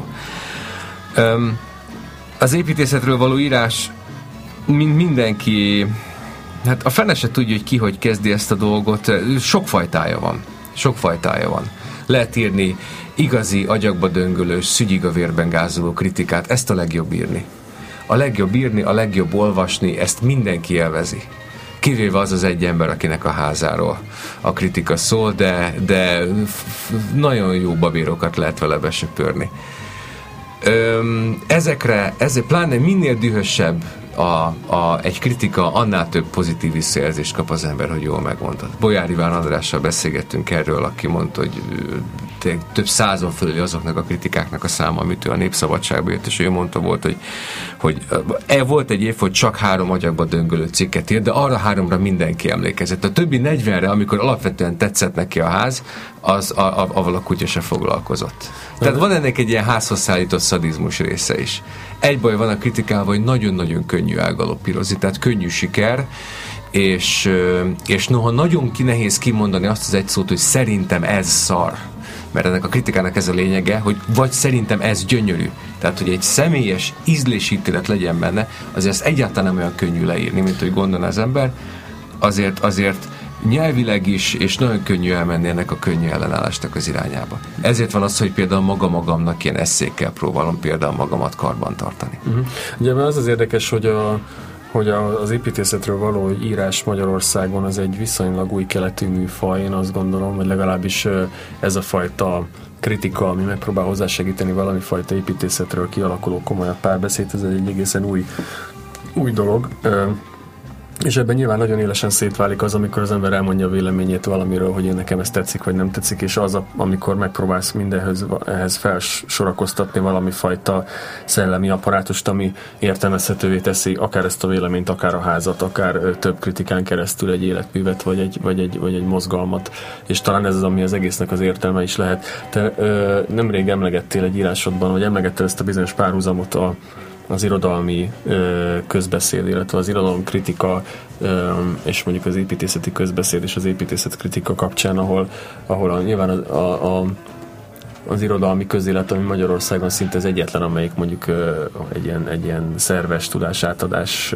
Az építészetről való írás, mint mindenki, hát a fene se tudja, hogy ki hogy kezdi ezt a dolgot. Sok fajtája van. Lehet írni igazi, agyakba döngölős, szügyig a vérben gázoló kritikát, ezt a legjobb írni. A legjobb olvasni, ezt mindenki élvezi. Kivéve az egy ember, akinek a házáról a kritika szól, de nagyon jó babérokat lehet vele besöpörni. Ezek pláne minél dühösebb egy kritika, annál több pozitív visszajelzést kap az ember, hogy jól megmondtad. Bolyár Iván Andrással beszélgettünk erről, aki mondta, hogy több százon fölüli azoknak a kritikáknak a száma, amit ő a Népszabadságba jött, és ő mondta hogy volt egy év, hogy csak 3 agyakba döngölő cikket írt, de arra 3-ra mindenki emlékezett. A többi 40-re, amikor alapvetően tetszett neki a ház, avval a kutya se foglalkozott. Tehát van ennek egy ilyen házhoz szállított szadizmus része is. Egy baj van a kritikával, hogy nagyon-nagyon könnyű elgalopírozni, tehát könnyű siker, és noha nagyon nehéz kimondani azt az egy szót, hogy szerintem ez szar, mert ennek a kritikának ez a lényege, hogy vagy szerintem ez gyönyörű. Tehát, hogy egy személyes ízlésítélet legyen benne, azért ezt egyáltalán nem olyan könnyű leírni, mint hogy gondolna az ember, azért nyelvileg is, és nagyon könnyű elmenni ennek a könnyű ellenállásnak az irányába. Ezért van az, hogy például magamnak ilyen esszékkel próbálom például magamat karban tartani. Ugye az érdekes, hogy az építészetről való írás Magyarországon az egy viszonylag új keletű műfaj, én azt gondolom, vagy legalábbis ez a fajta kritika, ami megpróbál hozzásegíteni valami fajta építészetről kialakuló komolyabb párbeszéd, ez egy egészen új dolog. És ebben nyilván nagyon élesen szétválik az, amikor az ember elmondja a véleményét valamiről, hogy én nekem ez tetszik, vagy nem tetszik, és az, amikor megpróbálsz ehhez felsorakoztatni valami fajta szellemi apparátust, ami értelmezhetővé teszi akár ezt a véleményt, akár a házat, akár több kritikán keresztül egy életművet, vagy egy mozgalmat. És talán ez az, ami az egésznek az értelme is lehet. Te nemrég emlegettél egy írásodban, vagy emlegettél ezt a bizonyos párhuzamot az irodalmi közbeszéd, illetve az irodalomkritika és mondjuk az építészeti közbeszéd és az építészetkritika kapcsán, ahol nyilván az irodalmi közélet, ami Magyarországon szinte az egyetlen, amelyik mondjuk egy ilyen szerves tudásátadás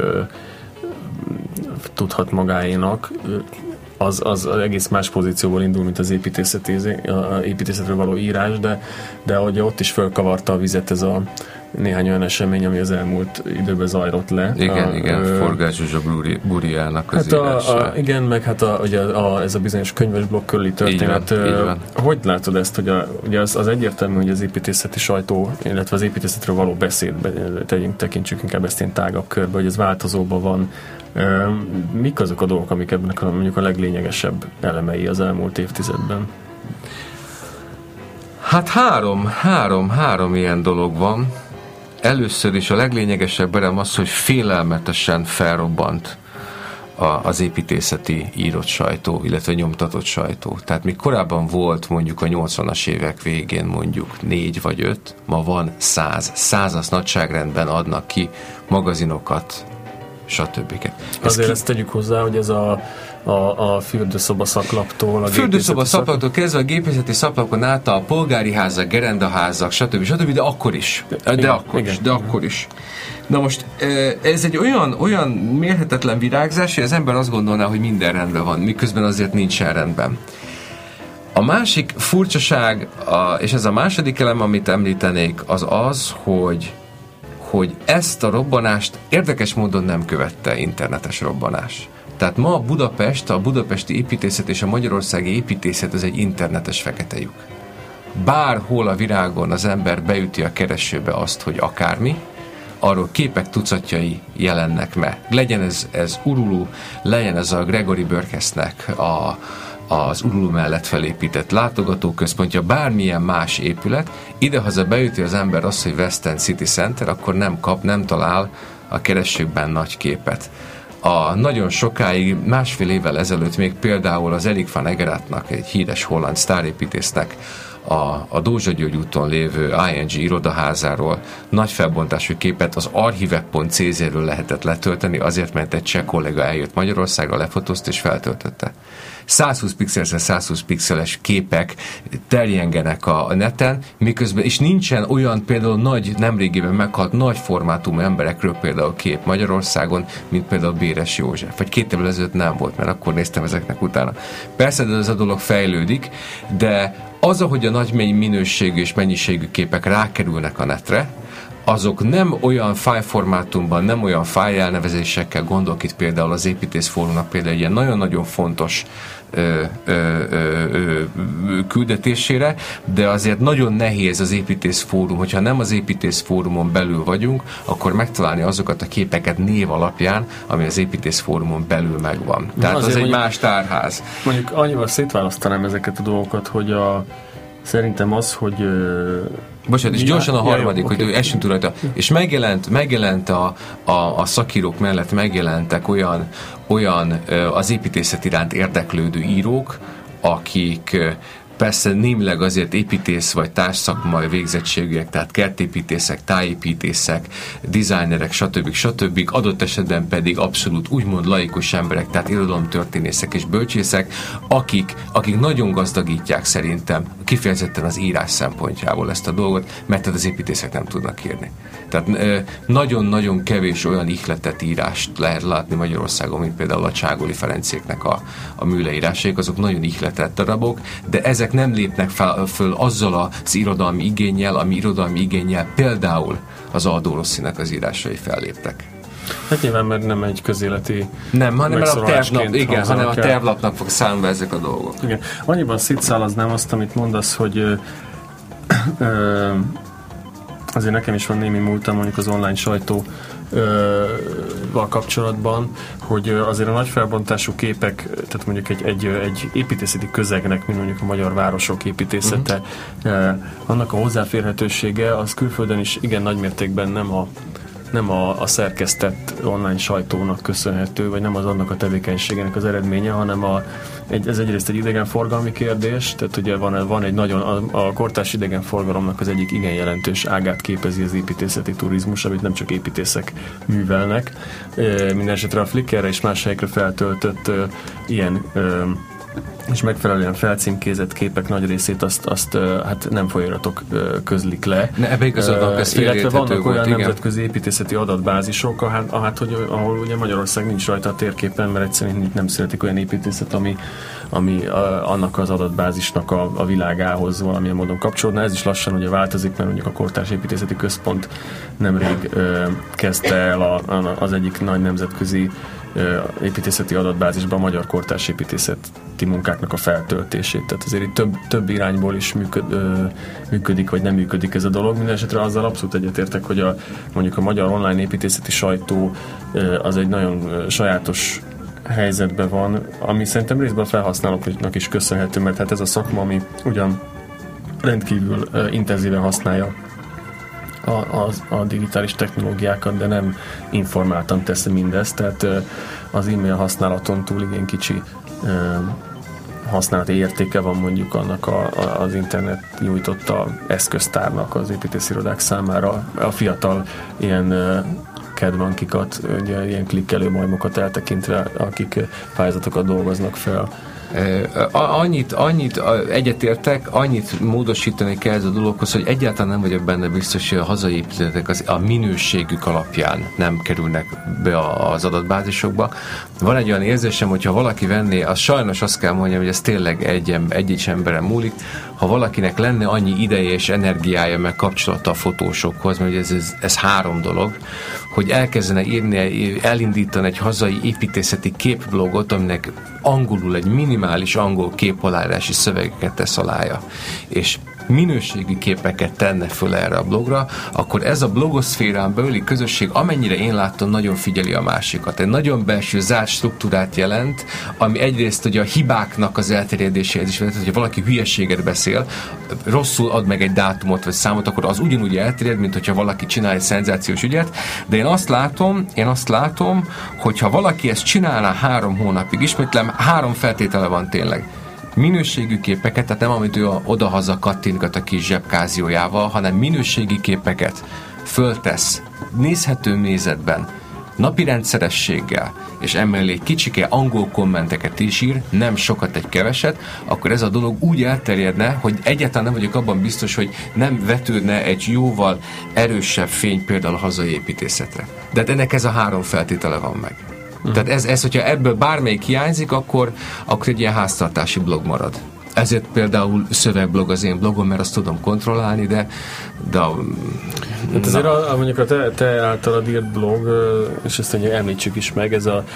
tudhat magáénak, az egész más pozícióból indul, mint az építészetről való írás, de ahogy ott is fölkavarta a vizet ez a néhány olyan esemény, ami az elmúlt időben zajlott le. Igen, Forgács Zsuzsa Búriának az írása. Igen, meg hát ez a bizonyos könyves blokk körüli történet. Így van. Hogy látod ezt, hogy ugye az egyértelmű, hogy az építészeti sajtó, illetve az építészetről való beszéd, tekintsük inkább ezt ilyen tágabb körbe, hogy ez változóban van. Mik azok a dolgok, amik ebben mondjuk a leglényegesebb elemei az elmúlt évtizedben? Hát három ilyen dolog van. Először is a leglényegesebb elem az, hogy félelmetesen felrobbant az építészeti írott sajtó, illetve nyomtatott sajtó. Tehát még korábban volt mondjuk a 80-as évek végén mondjuk 4 vagy 5, ma van 100. 100-as nagyságrendben adnak ki magazinokat, stb. Azért ezt tegyük hozzá, hogy ez a fürdőszoba szaklaptól, a fürdőszoba szaklaktól kezdve a gépészeti szaklapon át a polgári házak, gerendaházak, stb. De akkor is. De akkor is. Na most ez egy olyan mérhetetlen virágzás, hogy az ember azt gondolná, hogy minden rendben van, miközben azért nincsen rendben. A másik furcsaság, és ez a második elem, amit említenék, az, hogy ezt a robbanást érdekes módon nem követte internetes robbanás. Tehát ma Budapest, a budapesti építészet és a magyarországi építészet az egy internetes fekete lyuk. Bárhol a világon az ember beüti a keresőbe azt, hogy akármi, arról képek tucatjai jelennek meg. Legyen ez Urulu, legyen ez a Gregory Burkessnek az Ululu mellett felépített látogatóközpontja, bármilyen más épület, idehaza beüti az ember azt, hogy West End City Center, akkor nem talál a keresőkben nagy képet. Nagyon sokáig, másfél évvel ezelőtt még például az Erik van Egeratnak, egy híres holland sztárépítésznek a Dózsa György úton lévő ING irodaházáról nagy felbontású képet az archivek.cz-ről lehetett letölteni, azért, mert egy cseh kolléga eljött Magyarországra, lefotózta és feltöltötte. 120 pixeles 120 pixeles képek terjengenek a neten, miközben, és nincsen olyan például nemrégiben meghalt nagy formátumú emberekről például kép Magyarországon, mint például Béres József. Vagy 2 évvel ezelőtt nem volt, mert akkor néztem ezeknek utána. Persze, de ez a dolog fejlődik, de az, ahogy a nagy minőségű és mennyiségű képek rákerülnek a netre, azok nem olyan fájlformátumban, nem olyan fájlelnevezésekkel, gondolok itt például az építészfórumnak például ilyen nagyon-nagyon fontos küldetésére, de azért nagyon nehéz az építészfórum, hogyha nem az építészfórumon belül vagyunk, akkor megtalálni azokat a képeket név alapján, ami az építészfórumon belül megvan. Tehát az egy más tárház. Mondjuk annyival szétválasztanám ezeket a dolgokat, hogy szerintem az, hogy bocsánat, és gyorsan a harmadik, hogy okay. Esünk rajta. És megjelent a szakírók mellett megjelentek olyan az építészet iránt érdeklődő írók, akik persze némileg azért építész vagy társszakmai végzettségűek, tehát kertépítészek, tájépítészek, designerek, stb. Adott esetben pedig abszolút úgymond laikus emberek, tehát irodalomtörténészek és bölcsészek, akik nagyon gazdagítják szerintem kifejezetten az írás szempontjából ezt a dolgot, mert az építészek nem tudnak írni. Tehát nagyon-nagyon kevés olyan ihletett írást lehet látni Magyarországon, mint például a Cságoli Ferencéknek a műleírásaik, azok nagyon ihletett darabok, de ezek nem lépnek föl azzal az irodalmi igénnyel, ami irodalmi igénnyel például az Aldo Rossinak az írásai felléptek. Hát nyilván, mert nem egy közéleti hanem a tervlapnak fog számba ezek a dolgok. Igen. Annyiban szétszálaznám azt, amit mondasz, hogy azért nekem is van némi múltam mondjuk az online sajtóval kapcsolatban, hogy azért a nagy felbontású képek, tehát mondjuk egy építészeti közegnek, mint mondjuk a magyar városok építészete, annak a hozzáférhetősége, az külföldön is igen nagymértékben nem a szerkesztett online sajtónak köszönhető, vagy nem az annak a tevékenységének az eredménye, hanem ez egyrészt egy idegenforgalmi kérdés, tehát ugye van egy nagyon, a kortárs idegenforgalomnak az egyik igen jelentős ágát képezi az építészeti turizmus, amit nem csak építészek művelnek. Mindenesetre a Flickrre és más helyekre feltöltött ilyen és megfelelően felcímkézett képek nagy részét azt hát nem folyóiratok közlik le. Ebbe igazadnak, ez illetve vannak olyan nemzetközi építészeti adatbázisok, ahol ugye Magyarország nincs rajta a térképen, mert egyszerűen nem születik olyan építészet, ami annak az adatbázisnak a világához valamilyen módon kapcsolódna. Ez is lassan ugye változik, mert mondjuk a Kortárs Építészeti Központ nemrég kezdte el az egyik nagy nemzetközi építészeti adatbázisban a magyar kortárs építészeti munkáknak a feltöltését. Tehát azért itt több irányból is működik, vagy nem működik ez a dolog. Mindenesetre azzal abszolút egyetértek, hogy mondjuk a magyar online építészeti sajtó az egy nagyon sajátos helyzetben van, ami szerintem részben a felhasználóknak is köszönhető, mert hát ez a szakma, ami ugyan rendkívül intenzíven használja a digitális technológiákat, de nem informáltan teszi mindezt, tehát az e-mail használaton túl igen kicsi használati értéke van mondjuk annak az internet nyújtotta eszköztárnak az építészirodák számára. A fiatal ilyen kedvankikat, ugye ilyen klikkelő majmokat eltekintve, akik pályázatokat dolgoznak fel. Annyit egyetértek, annyit módosítani kell ez a dologhoz, hogy egyáltalán nem vagyok benne biztos, hogy a hazai épületek a minőségük alapján nem kerülnek be az adatbázisokba. Van egy olyan érzésem, hogyha valaki venné, az sajnos azt kell mondjam, hogy ez tényleg egy emberen múlik, ha valakinek lenne annyi ideje és energiája meg kapcsolata a fotósokhoz, mert ez 3 dolog, hogy elkezdene írni, elindítani egy hazai építészeti képblogot, aminek angolul egy minimális angol képaláírási szövegeket tesz alája. És minőségi képeket tenne föl erre a blogra, akkor ez a blogoszférán belüli közösség, amennyire én láttam, nagyon figyeli a másikat. Egy nagyon belső zárt struktúrát jelent, ami egyrészt ugye a hibáknak az elterjedéséhez is vezet, hogyha valaki hülyeséget beszél, rosszul ad meg egy dátumot vagy számot, akkor az ugyanúgy elterjed, mint hogyha valaki csinál egy szenzációs ügyet, de én azt látom, hogyha valaki ezt csinálná 3 hónapig, ismétlem, 3 feltétele van tényleg. Minőségű képeket, tehát nem amit ő odahaza kattintgat a kis zsebkáziójával, hanem minőségi képeket föltesz nézhető méretben, napi rendszerességgel, és emellé kicsike angol kommenteket is ír, nem sokat, egy keveset, akkor ez a dolog úgy elterjedne, hogy egyáltalán nem vagyok abban biztos, hogy nem vetődne egy jóval erősebb fény például a hazai építészetre. De hát ennek ez a 3 feltétele van meg. Tehát ez, hogyha ebből bármelyik hiányzik, akkor egy ilyen háztartási blog marad. Ezért például szövegblog az én blogom, mert azt tudom kontrollálni, de hát azért mondjuk a te általad írt blog, és ezt ugye említsük is meg, ez a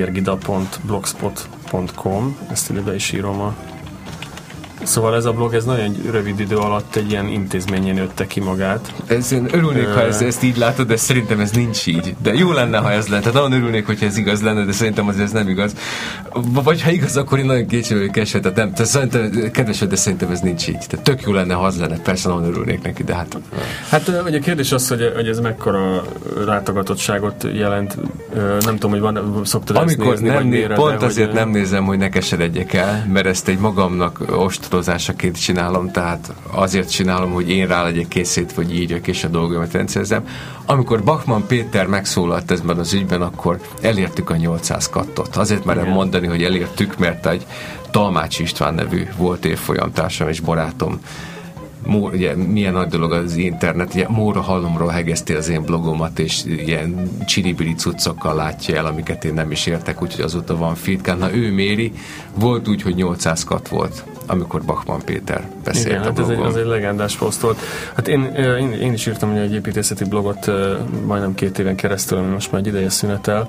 virgida.blogspot.com, ezt ide be is írom Szóval ez a blog, ez nagyon rövid idő alatt egy ilyen intézményen nőtte ki magát. Én örülnék, ha ezt így látod, de szerintem ez nincs így. De jó lenne, ha ez lenne. Tehát nagyon örülnék, hogyha ez igaz lenne, de szerintem azért ez nem igaz. Vagy ha igaz, akkor én nagyon kétségbe esett. Tehát szerintem, kedvesed, de szerintem ez nincs így. Tehát tök jó lenne, ha az lenne. Persze nagyon örülnék neki, de hát... Hát ugye a kérdés az, hogy ez mekkora látogatottságot jelent. Nem tudom, hogy szoktad ezt nézni, vagy méred, pont azért nem nézem, hogy ne keseredjek el, mert ezt egy magamnak ostorozásaként csinálom, tehát azért csinálom, hogy én rá legyek készít, vagy írjak, és a dolgomat rendszerzem. Amikor Bachmann Péter megszólalt ezben az ügyben, akkor elértük a 800 kattot. Azért merem mondani, hogy elértük, mert egy Talmács István nevű volt évfolyamtársam és barátom. Ugye, milyen nagy dolog az internet, ugye Móra halomról hegeszti az én blogomat, és ilyen csiribiri cuccokkal látja el, amiket én nem is értek, úgyhogy azóta van feedkán. Na, ő méri, volt úgy, hogy 800 katt volt, amikor Bachmann Péter beszélt. Igen, a hát blogon. ez egy legendás poszt volt. Hát én is írtam ugye egy építészeti blogot majdnem 2 éven keresztül, ami most már egy ideje szünetel.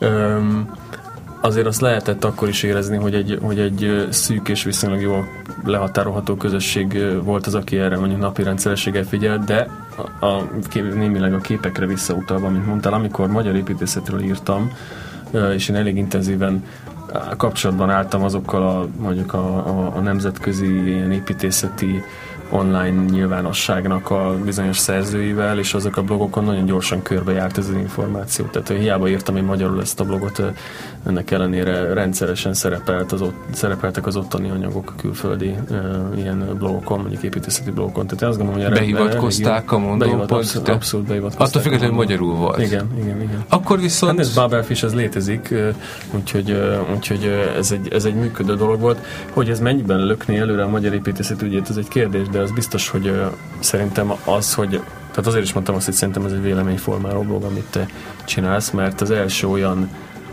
Azért azt lehetett akkor is érezni, hogy egy szűk és viszonylag jól lehatárolható közösség volt az, aki erre mondjuk napi rendszerességgel figyelt, de némileg a képekre visszautalva, mint mondtál, amikor magyar építészetről írtam, és én elég intenzíven kapcsolatban álltam azokkal mondjuk a nemzetközi ilyen építészeti online nyilvánosságnak a bizonyos szerzőivel, és azok a blogokon nagyon gyorsan körbejárt ez az információ. Tehát hiába írtam én magyarul ezt a blogot, ennek ellenére rendszeresen szerepeltek az ottani anyagok külföldi ilyen blogokon, mondjuk építészeti blogokon. Tehát azt gondolom, hogy behivatkozták a mondópont. Abszolút behivatkozták. Attól függetlenül, hogy magyarul volt. Igen. Akkor viszont... Hát ez Babelfish, ez létezik, úgyhogy ez egy működő dolog volt. Hogy ez mennyiben lökné előre a magyar építészet ügyét, ez egy kérdés, de az biztos, hogy szerintem az, hogy tehát azért is mondtam azt, hogy szerintem ez egy véleményformáló blog, amit te csinálsz, mert az első olyan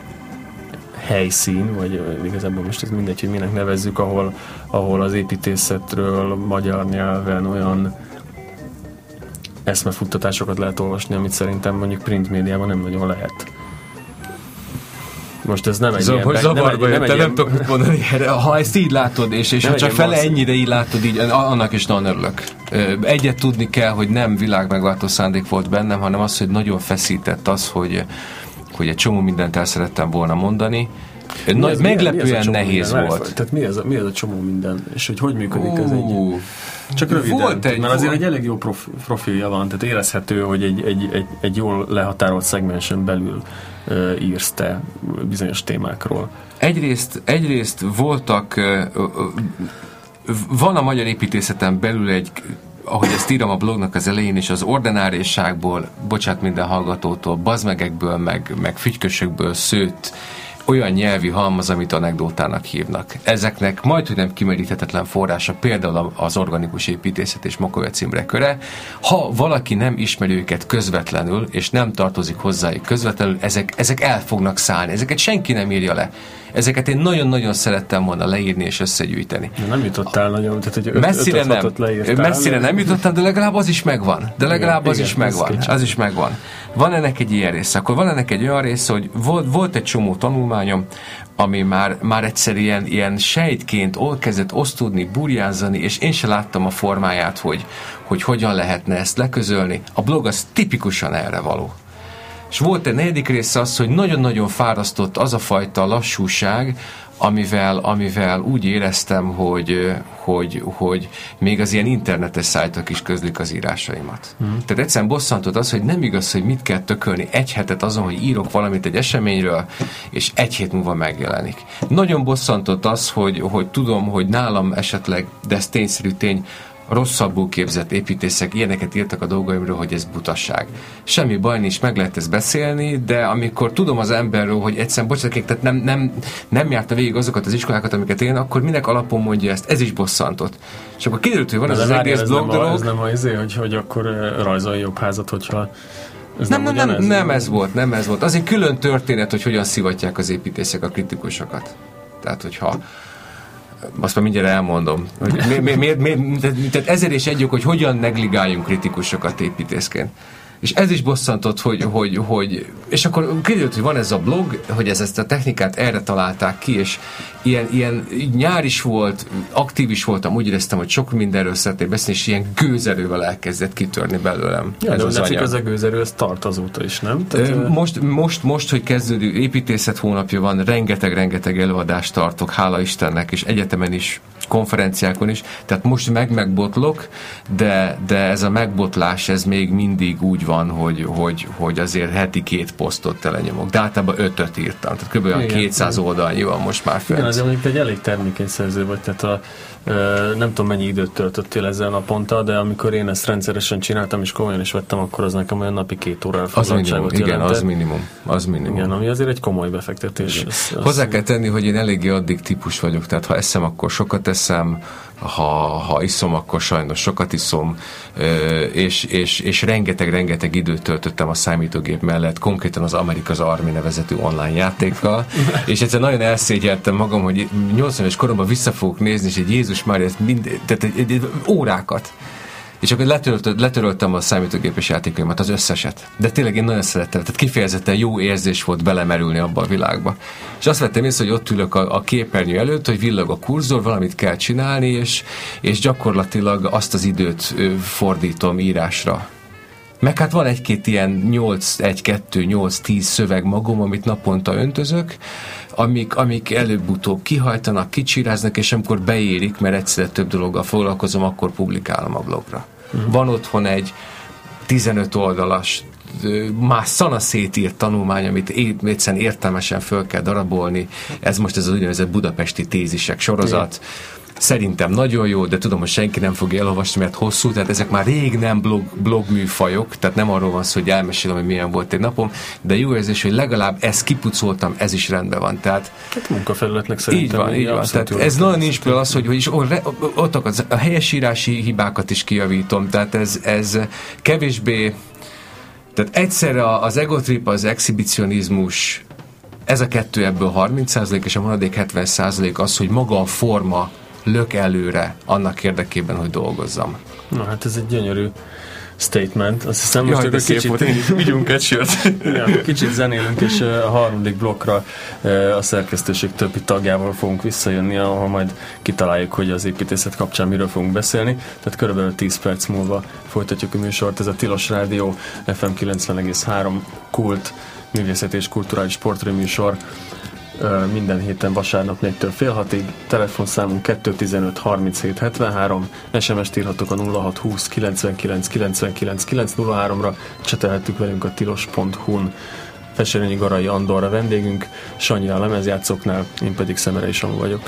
helyszín, vagy igazából most ez mindegy, hogy minek nevezzük, ahol az építészetről magyar nyelven olyan eszmefuttatásokat lehet olvasni, amit szerintem mondjuk print médiában nem nagyon lehet. Most ez nem egy zavarba jöttem, nem tudok mit mondani erre. Ha ezt így látod, és ha csak fele ennyire így látod, így, annak is nagyon örülök. Egyet tudni kell, hogy nem világmegváltó szándék volt bennem, hanem az, hogy nagyon feszített az, hogy egy csomó mindent el szerettem volna mondani. Meglepően nehéz volt. Tehát mi ez a csomó minden? És hogy működik ez egy... Csak röviden, mert azért egy elég jó profilja van, tehát érezhető, hogy egy jól lehatárolt szegmensen belül írsz te bizonyos témákról. Egyrészt voltak, van a magyar építészeten belül ahogy ezt írom a blognak az elején, és az ordináriságból, bocsánat minden hallgatótól, bazmegekből, meg fügykösökből szőtt olyan nyelvi halmaz, amit anekdótának hívnak. Ezeknek majdhogy nem kimeríthetetlen forrása például az organikus építészet és Mokovec Imre köre. Ha valaki nem ismeri őket közvetlenül, és nem tartozik hozzájuk közvetlenül, ezek el fognak szállni. Ezeket senki nem írja le. Ezeket én nagyon-nagyon szerettem volna leírni és összegyűjteni. De nem jutottál nagyon, tehát hogy messzire nem jutottam, de legalább az is megvan. Az is megvan. Van ennek egy ilyen része. Akkor van ennek egy olyan része, hogy volt egy csomó tanulmányom, ami már egyszer ilyen sejtként kezdett osztódni, burjánzani, és én se láttam a formáját, hogy hogyan lehetne ezt leközölni. A blog az tipikusan erre való. És volt egy negyedik része az, hogy nagyon-nagyon fárasztott az a fajta lassúság, amivel úgy éreztem, hogy még az ilyen internetes szájtok is közlik az írásaimat. Tehát egyszerűen bosszantott az, hogy nem igaz, hogy mit kell tökölni egy hetet azon, hogy írok valamit egy eseményről, és egy hét múlva megjelenik. Nagyon bosszantott az, hogy tudom, hogy nálam esetleg, de ez tényszerű tény, rosszabbul képzett építészek ilyeneket írtak a dolgaimról, hogy ez butasság. Semmi baj nincs, meg lehet ezt beszélni, de amikor tudom az emberről, hogy egyszerűen, bocsánat, tehát nem járta végig azokat az iskolákat, amiket én, akkor minek alapon mondja ezt, ez is bosszantott. És akkor kiderült, hogy van ez az egész blog dolog. Ez nem hogy akkor rajzolj jobb házat, hogyha nem ez volt. Az egy külön történet, hogy hogyan szivatják az építészek a kritikusokat. Tehát, hogyha azt már mindjárt elmondom. Tehát ezért is együk, hogy hogyan negligáljunk kritikusokat építészként. És ez is bosszantott, hogy és akkor kiderült, hogy van ez a blog, hogy ezt a technikát erre találták ki, és ilyen nyár is volt, aktív is voltam, úgy éreztem, hogy sok mindenről szeretnék beszélni, és ilyen gőzerővel elkezdett kitörni belőlem. Ja, ez az anyag. Az a gőzerő, ez tart azóta is, nem? Tehát, most, hogy kezdődő építészet hónapja van, rengeteg előadást tartok, hála Istennek, és egyetemen is, konferenciákon is, tehát most megbotolok, de ez a megbotlás, ez még mindig úgy van, hogy azért heti 2 posztot telenyomok. De általában 5-öt írtam, tehát kb. 200 oldalnyi van most már fent. Igen, azért mondjuk egy elég termékeny szerző vagy, tehát nem tudom mennyi időt töltöttél ezzel naponta, de amikor én ezt rendszeresen csináltam és komolyan is vettem, akkor az nekem olyan napi 2 óra elfoglaltságot jelentett. Az minimum. Igen, ami azért egy komoly befektetés. Hozzá kell tenni, hogy én eléggé addig típus vagyok, tehát ha eszem, akkor sokat eszem, ha iszom, akkor sajnos sokat iszom, és rengeteg időt töltöttem a számítógép mellett, konkrétan az America's Army nevezetű online játékkal, és egyszer nagyon elszégyeltem magam, hogy 80 éves koromban vissza fogok nézni, és egy Jézus Mária, tehát órákat. És akkor letöröltem a számítógépes játékaimat, az összeset. De tényleg én nagyon szerettem, tehát kifejezetten jó érzés volt belemerülni abba a világba. És azt vettem észre, hogy ott ülök a képernyő előtt, hogy villag a kurzor, valamit kell csinálni, és gyakorlatilag azt az időt fordítom írásra. Meg hát van egy-két ilyen 8-10 szöveg magom, amit naponta öntözök, amik előbb-utóbb kihajtanak, kicsiráznak, és amikor beérik, mert egyszerűen több dologgal foglalkozom, akkor publikálom a blogra. Van otthon egy 15 oldalas, már szana szétírt tanulmány, amit egyszerűen értelmesen föl kell darabolni. Ez most ez az úgynevezett budapesti tézisek sorozat. Szerintem nagyon jó, de tudom, hogy senki nem fogja elolvasni, mert hosszú, tehát ezek már rég nem blog műfajok, tehát nem arról van szó, hogy elmesélem, hogy milyen volt egy napom, de jó érzés, hogy legalább ezt kipucoltam, ez is rendben van. Tehát munkafelületnek szerintem. Így van. Tehát ez nagyon nincs például az, hogy ott a helyesírási hibákat is kijavítom, tehát ez kevésbé, tehát egyszerre az egotrip, az exhibicionizmus, ez a kettő ebből 30%, és a maradék 70% az, hogy maga a forma lök előre annak érdekében, hogy dolgozzam. Na hát ez egy gyönyörű statement. Azt hiszem, most egy kicsit vigyünk egy sört. Kicsit zenélünk, és a harmadik blokkra a szerkesztőség többi tagjával fogunk visszajönni, ahol majd kitaláljuk, hogy az építészet kapcsán miről fogunk beszélni. Tehát körülbelül 10 perc múlva folytatjuk a műsort. Ez a Tilos Rádió FM 90,3 kult, művészeti és kulturális sportműsor. Minden héten vasárnap 4-től fél 6-ig, telefonszámunk 215 37 73, SMS-t írhatok a 0620 99 99 903-ra, csetelhettük velünk a tilos.hu-n. Feserényi Garai Andor a vendégünk, Sanyi a lemezjátszóknál, én pedig Szemerei Samu vagyok.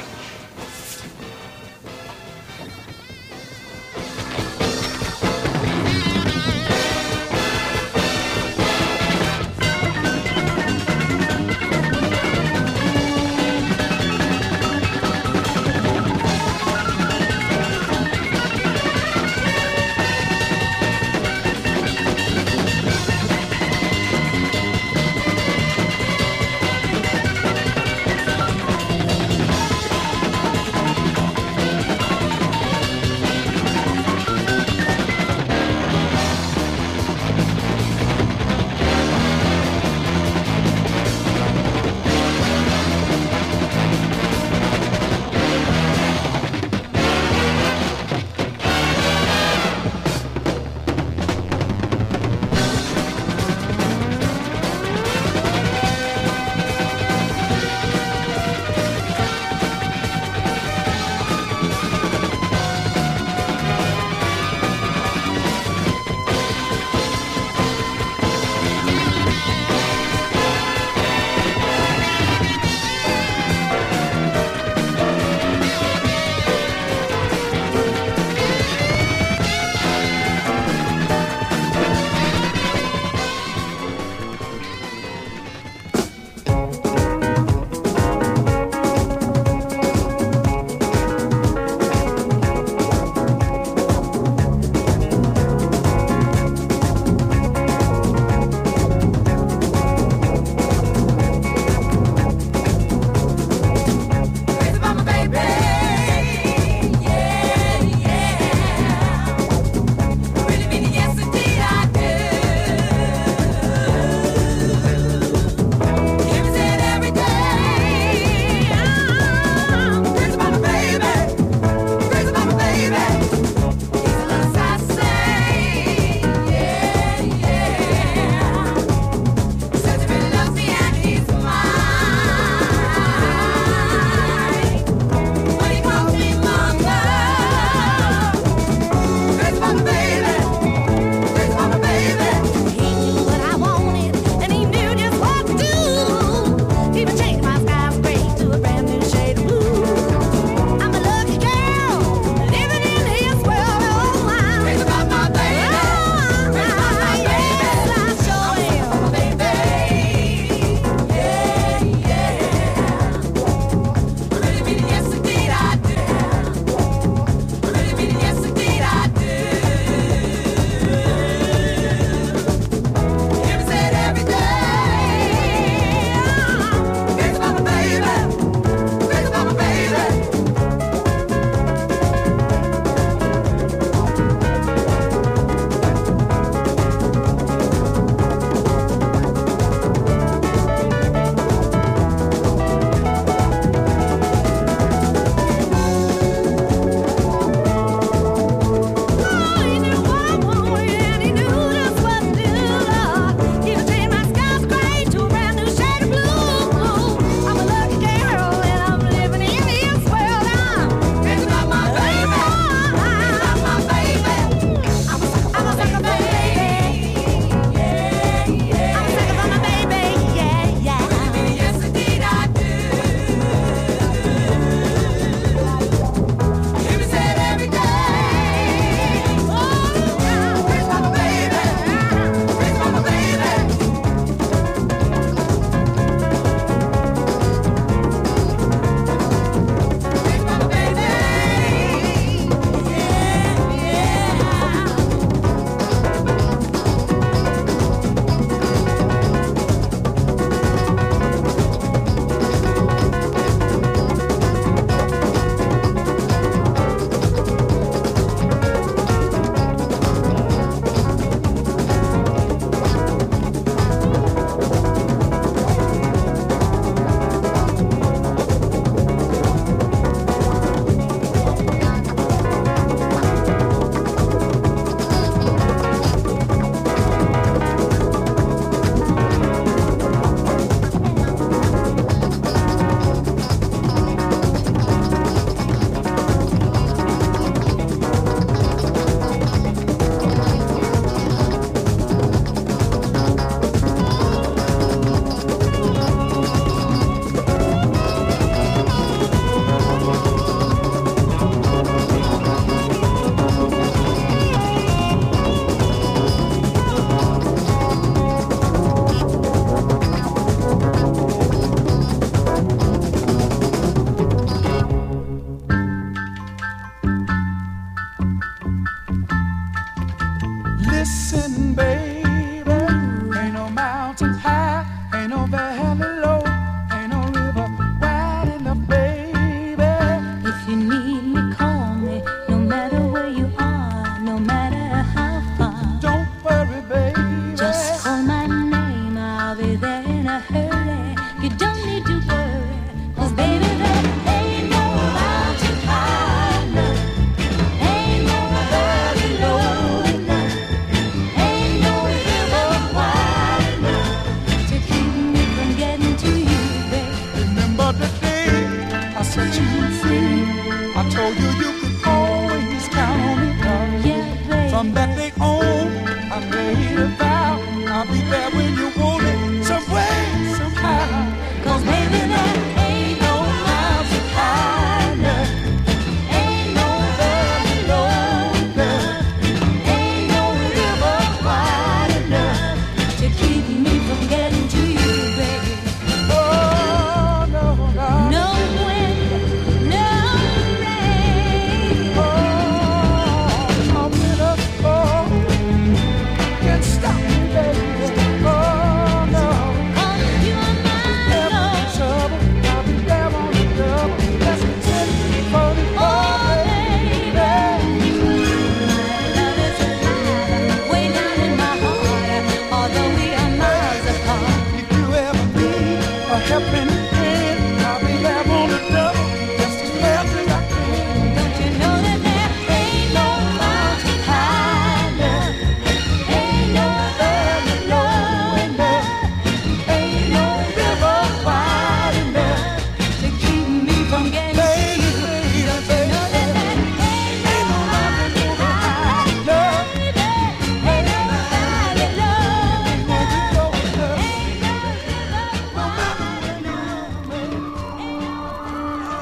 helping hand. I'll be there on the double, just as fast as I can. Don't you know that there ain't no mountain high enough? Ain't no valley low enough. Ain't no river wide enough to keep me from getting crazy. Don't you know that there ain't no mountain high enough? Ain't no valley low enough. Ain't no river wide enough.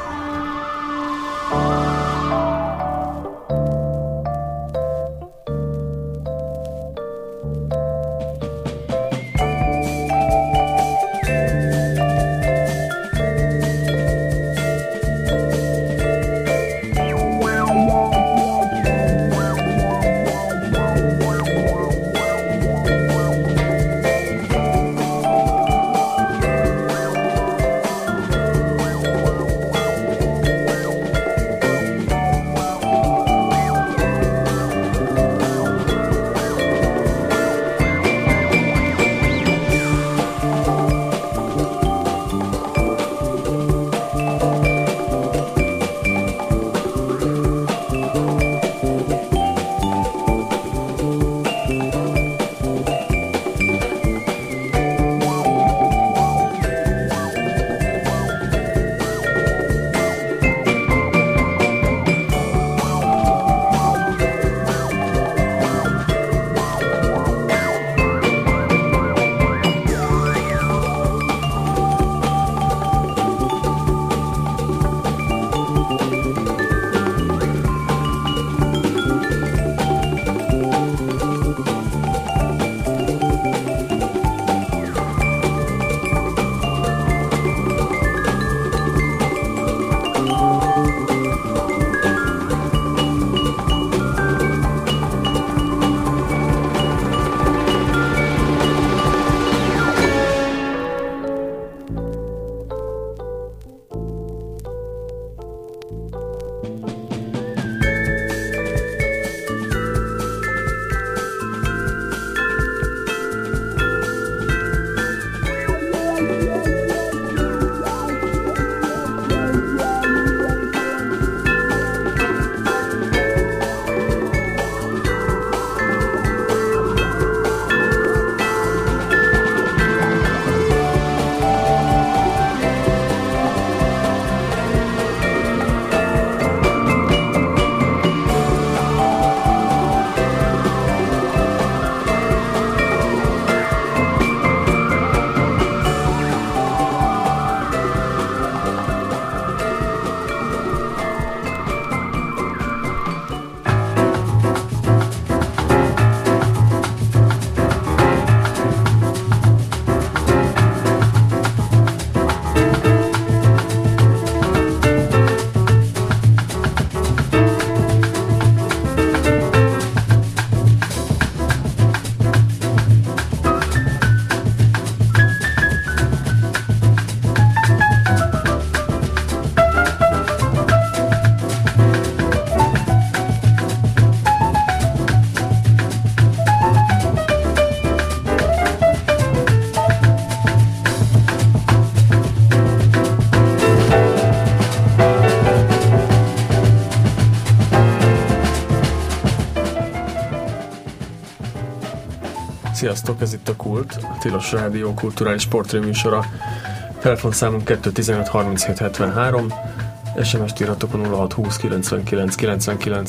Sziasztok, ez itt a Kult, a Tilos Rádió kulturális sportréműsora. Telefonszámunk 215 37 73, SMS-t írhatok a 06 20 99 99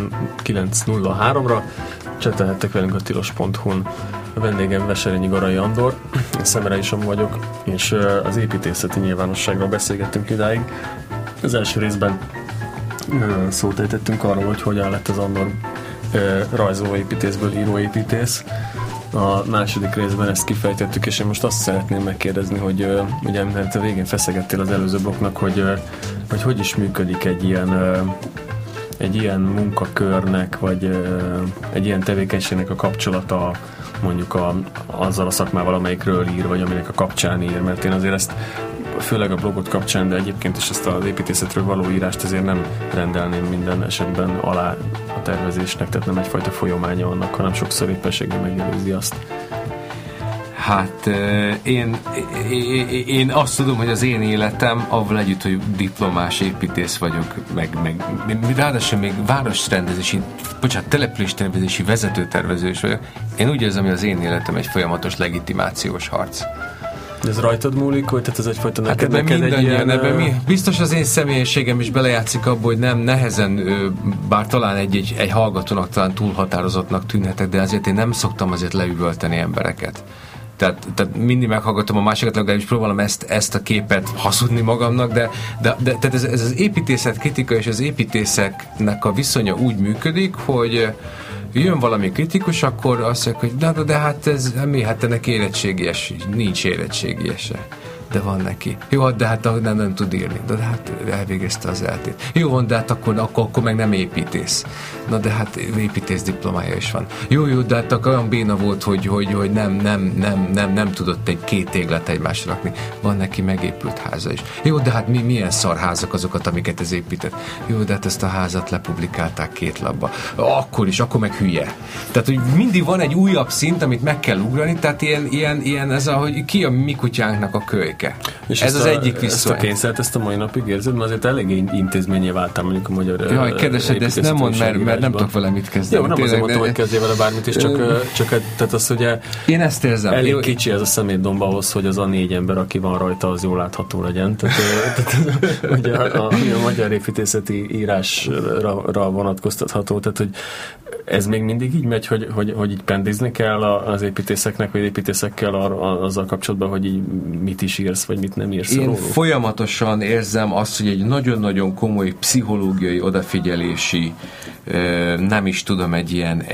99 03-ra, csetelhettek velünk a tilos.hu-n. A vendégem Veserényi Garai Andor, én Szemerei Samu vagyok, és az építészeti nyilvánosságról beszélgettünk idáig. Az első részben szót ejtettünk arról, hogy hogyan lett az Andor rajzolóépítészből íróépítész. A második részben ezt kifejtettük, és én most azt szeretném megkérdezni, hogy ugye mert a végén feszegettél az előző blokknak, hogy is működik egy ilyen munkakörnek, vagy egy ilyen tevékenységnek a kapcsolata mondjuk azzal a szakmával, amelyikről ír, vagy aminek a kapcsán ír, mert én azért ezt főleg a blogot kapcsán, de egyébként is ezt az építészetről való írást azért nem rendelném minden esetben alá a tervezésnek, tehát nem egyfajta folyamánya annak, hanem sokszor éppenséggel megelőzi azt. Hát én azt tudom, hogy az én életem avval együtt, hogy diplomás építész vagyok, meg ráadásul még településtervezési vezetőtervező is vagyok. Én úgy érzem, hogy az én életem egy folyamatos legitimációs harc. De ez rajtad múlik, hogy tehát ez egyfajta neked egy ilyen... Biztos az én személyiségem is belejátszik abba, hogy nem nehezen, bár talán egy hallgatónak talán túlhatározottnak tűnhetek, de azért én nem szoktam azért leüvölteni embereket. Tehát mindig meghallgatom a másikat, legalábbis próbálom ezt a képet hazudni magamnak, de tehát ez az építészet kritika és az építészeknek a viszonya úgy működik, hogy jön valami kritikus, akkor azt mondják, hogy de hát ez mi? Hát ennek érettségies, nincs érettségiese. De van neki. Jó, de hát nem tud írni. De hát elvégezte az eltét. Jó van, de hát akkor meg nem építész. Na de hát építész diplomája is van. Jó, de hát akkor olyan béna volt, hogy nem tudott egy 2 téglet egymásra rakni. Van neki megépült háza is. Jó, de hát milyen szarházak azokat, amiket ez épített. Jó, de hát ezt a házat lepublikálták 2 lapba. Akkor meg hülye. Tehát, hogy mindig van egy újabb szint, amit meg kell ugrani, tehát ilyen ez hogy ki a mi kutyánknak a kölyke. És ez az egyik vissza. Ezt a kényszert, ezt a mai napig érzed, mert azért eléggé intézményé váltál mondjuk a magyar... Jaj, kérdésed, de ezt nem mondd, mert nem tudok vele mit kezdeni. Jó, nem azért mondtam, hogy kezdjél vele bármit, és csak tehát az, hogy én ezt érzem. Elég kicsi ez a szemétdomb ahhoz, hogy az a 4 ember, aki van rajta, az jól látható legyen. Tehát ugye a magyar építészeti írásra vonatkoztatható, tehát hogy ez még mindig így megy, hogy így pendizni kell az építészeknek, vagy építészekkel azzal kapcsolatban, hogy így mit is írsz, vagy mit nem írsz. Én folyamatosan érzem azt, hogy egy nagyon-nagyon komoly pszichológiai odafigyelési, nem is tudom, egy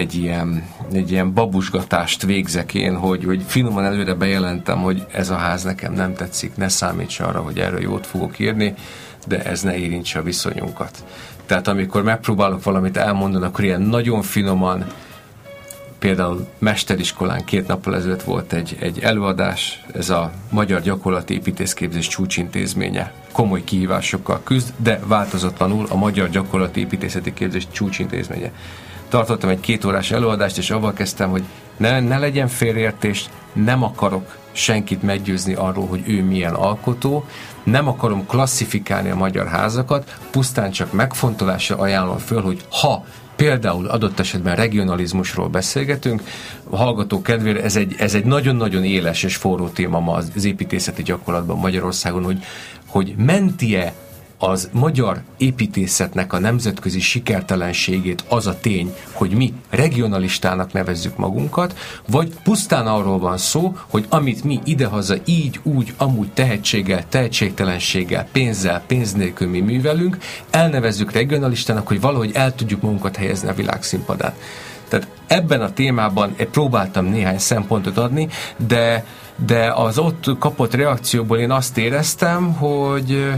ilyen babusgatást végzek én, hogy finoman előre bejelentem, hogy ez a ház nekem nem tetszik, ne számíts arra, hogy erről jót fogok írni, de ez ne érintse a viszonyunkat. Tehát amikor megpróbálok valamit elmondani, akkor ilyen nagyon finoman, például mesteriskolán 2 nappal ezelőtt volt egy előadás, ez a Magyar Gyakorlati Építészképzés Csúcsintézménye. Komoly kihívásokkal küzd, de változatlanul a Magyar Gyakorlati Építészeti Képzés Csúcsintézménye. Tartottam egy 2 órás előadást, és avval kezdtem, hogy ne legyen félreértés, nem akarok senkit meggyőzni arról, hogy ő milyen alkotó, nem akarom klasszifikálni a magyar házakat, pusztán csak megfontolásra ajánlom föl, hogy ha például adott esetben regionalizmusról beszélgetünk, a hallgató kedvére ez egy nagyon-nagyon éles és forró téma ma az építészeti gyakorlatban Magyarországon, hogy menti-e az magyar építészetnek a nemzetközi sikertelenségét az a tény, hogy mi regionalistának nevezzük magunkat, vagy pusztán arról van szó, hogy amit mi idehaza így, úgy, amúgy tehetséggel, tehetségtelenséggel, pénzzel, pénz nélkül mi művelünk, elnevezzük regionalistának, hogy valahogy el tudjuk magunkat helyezni a világszínpadán. Tehát ebben a témában próbáltam néhány szempontot adni, de az ott kapott reakcióból én azt éreztem, hogy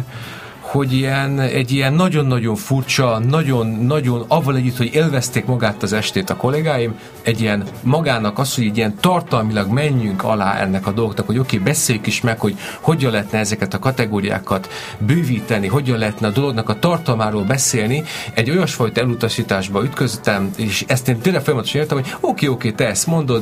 egy ilyen nagyon-nagyon furcsa, nagyon avval együtt, hogy élvezték magát az estét a kollégáim, egy ilyen magának az, hogy egy ilyen tartalmilag menjünk alá ennek a dolgoknak, hogy oké, beszéljük is meg, hogy hogyan lehetne ezeket a kategóriákat bővíteni, hogyan lehetne a dolognak a tartalmáról beszélni, egy olyasfajta elutasításba ütköztem, és ezt én tényleg folyamatosan értem, hogy oké, te ezt mondod,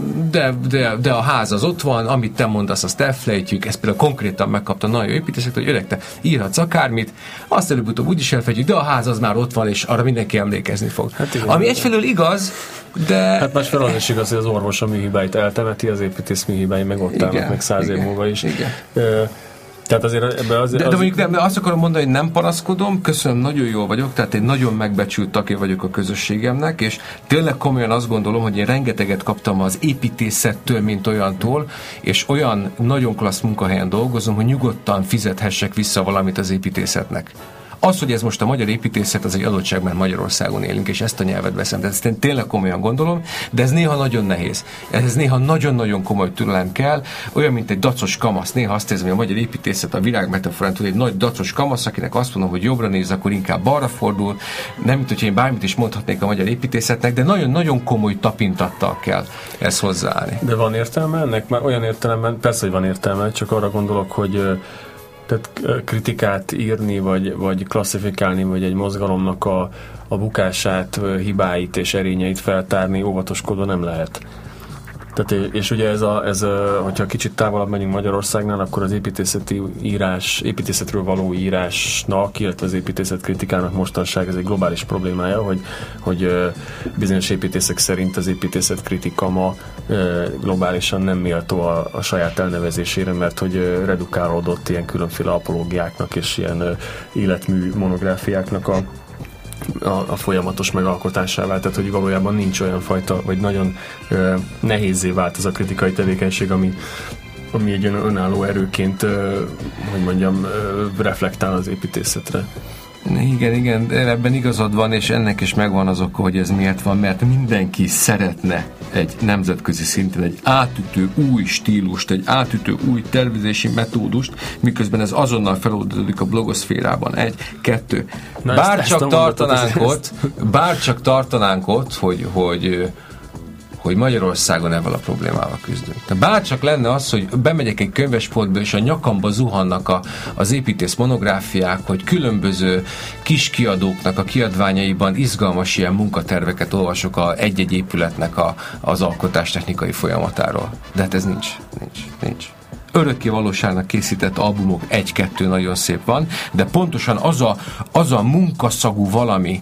de a ház az ott van, amit te mondasz, azt elfelejtjük, ezt például konkrétan megkapta nagyon jó építészek, hogy öreg, te írhatsz akármit, azt előbb-utóbb úgyis elfedjük, de a ház az már ott van, és arra mindenki emlékezni fog. Hát igen, ami egyfelől igaz, de... Hát másfelől az is igaz, hogy az orvos a műhibáit eltemeti, az építész műhibái meg ott állnak, meg 100 év múlva is. Igen. Tehát azért ebbe de mondjuk de azt akarom mondani, hogy nem panaszkodom, köszönöm, nagyon jól vagyok, tehát egy nagyon megbecsült tagja vagyok a közösségemnek, és tényleg komolyan azt gondolom, hogy én rengeteget kaptam az építészettől, mint olyantól, és olyan nagyon klassz munkahelyen dolgozom, hogy nyugodtan fizethessek vissza valamit az építészetnek. Az, hogy ez most a magyar építészet, az egy adottság, mert Magyarországon élünk, és ezt a nyelvet veszem. De ezt én tényleg komolyan gondolom, de ez néha nagyon nehéz. Ez néha nagyon-nagyon komoly türelem kell, olyan, mint egy dacos kamasz. Néha azt érzem, hogy a magyar építészet a világmetaforán tud egy nagy dacos kamasz, akinek azt mondom, hogy jobbra néz, akkor inkább balra fordul. Nem, mint hogyha én bármit is mondhatnék a magyar építészetnek, de nagyon-nagyon komoly tapintattal kell ezt hozzáállni. De van értelme ennek? Már olyan értelemben, persze, hogy van értelme, csak arra gondolok, hogy tehát kritikát írni, vagy klasszifikálni, vagy egy mozgalomnak a bukását, hibáit és erényeit feltárni óvatoskodva nem lehet. Tehát, és ugye hogyha kicsit távolabb megyünk Magyarországnál, akkor az építészetről való írásnak, illetve az építészetkritikának mostanság ez egy globális problémája, hogy bizonyos építészek szerint az építészetkritika ma globálisan nem méltó a saját elnevezésére, mert hogy redukálódott ilyen különféle apológiáknak és ilyen életmű monográfiáknak a folyamatos megalkotásával, tehát hogy valójában nincs olyan fajta, vagy nagyon nehézzé vált az a kritikai tevékenység, ami egy önálló erőként, hogy mondjam, reflektál az építészetre. Igen, ebben igazad van, és ennek is megvan az oka, hogy ez miért van, mert mindenki szeretne egy nemzetközi szinten egy átütő új stílust, egy átütő új tervezési metódust, miközben ez azonnal feloldódik a blogoszférában. 1, 2. Bárcsak tartanánk ott, hogy Magyarországon ezzel a problémával küzdünk. Bárcsak lenne az, hogy bemegyek egy könyvesboltba, és a nyakamba zuhannak az építész monográfiák, hogy különböző kis kiadóknak a kiadványaiban izgalmas ilyen munkaterveket olvasok egy-egy épületnek az alkotástechnikai folyamatáról. De hát ez nincs. Örökké valóságnak készített albumok 1-2 nagyon szép van, de pontosan az a munkaszagú valami,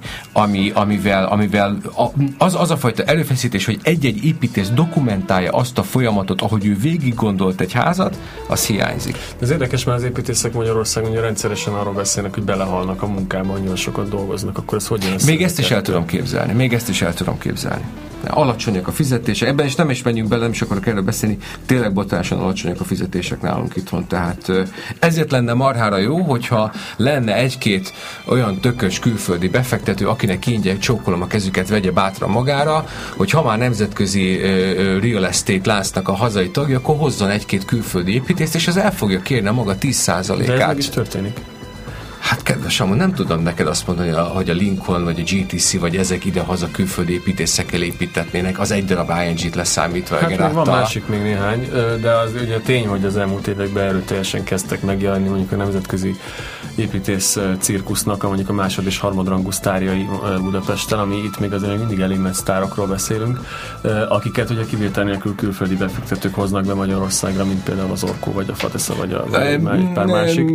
amivel az a fajta erőfeszítés, hogy egy-egy építész dokumentálja azt a folyamatot, ahogy ő végig gondolt egy házat, az hiányzik. Ez érdekes, mert az építészek Magyarországon ugye rendszeresen arról beszélnek, hogy belehalnak a munkában, nagyon sokat dolgoznak, akkor ez hogy jön össze? Még ezt is el tudom képzelni. Alacsonyak a fizetések, ebben is nem is menjünk bele, nem is akarok erről beszélni, tényleg botásan alacsonyak a fizetések nálunk itthon, tehát ezért lenne marhára jó, hogyha lenne egy-két olyan tökös külföldi befektető, akinek ingyen csókolom a kezüket, vegye bátran magára, hogy ha már nemzetközi real estate láncnak a hazai tagja, akkor hozzon egy-két külföldi építést, és az el fogja kérni a maga 10%-át. De ez meg is történik. Hát kedves Samu, nem tudom neked azt mondani, hogy a Lincoln, vagy a GTC, vagy ezek ide-haza külföldi építészekkel építetnének, az egy darab ING-t leszámítva. Hát még van másik még néhány, de az ugye tény, hogy az elmúlt években erőteljesen kezdtek megjelenni mondjuk a nemzetközi építész cirkusznak, mondjuk a másod- és harmadrangú sztárjai Budapesten, ami itt még azért mindig elég nagy sztárokról beszélünk, akiket ugye kivétel nélkül külföldi befektetők hoznak be Magyarországra, mint például az Orkó, vagy a Fatesza, vagy egy pár másik.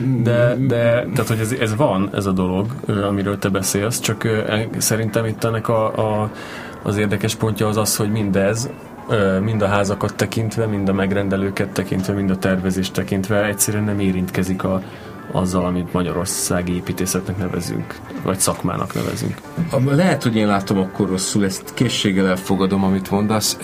De tehát, hogy ez van, ez a dolog, amiről te beszélsz, csak szerintem itt ennek az érdekes pontja az, hogy mindez, mind a házakat tekintve, mind a megrendelőket tekintve, mind a tervezést tekintve egyszerűen nem érintkezik azzal, amit magyarországi építészetnek nevezünk, vagy szakmának nevezünk. Lehet, hogy én látom akkor rosszul, ezt készséggel elfogadom, amit mondasz.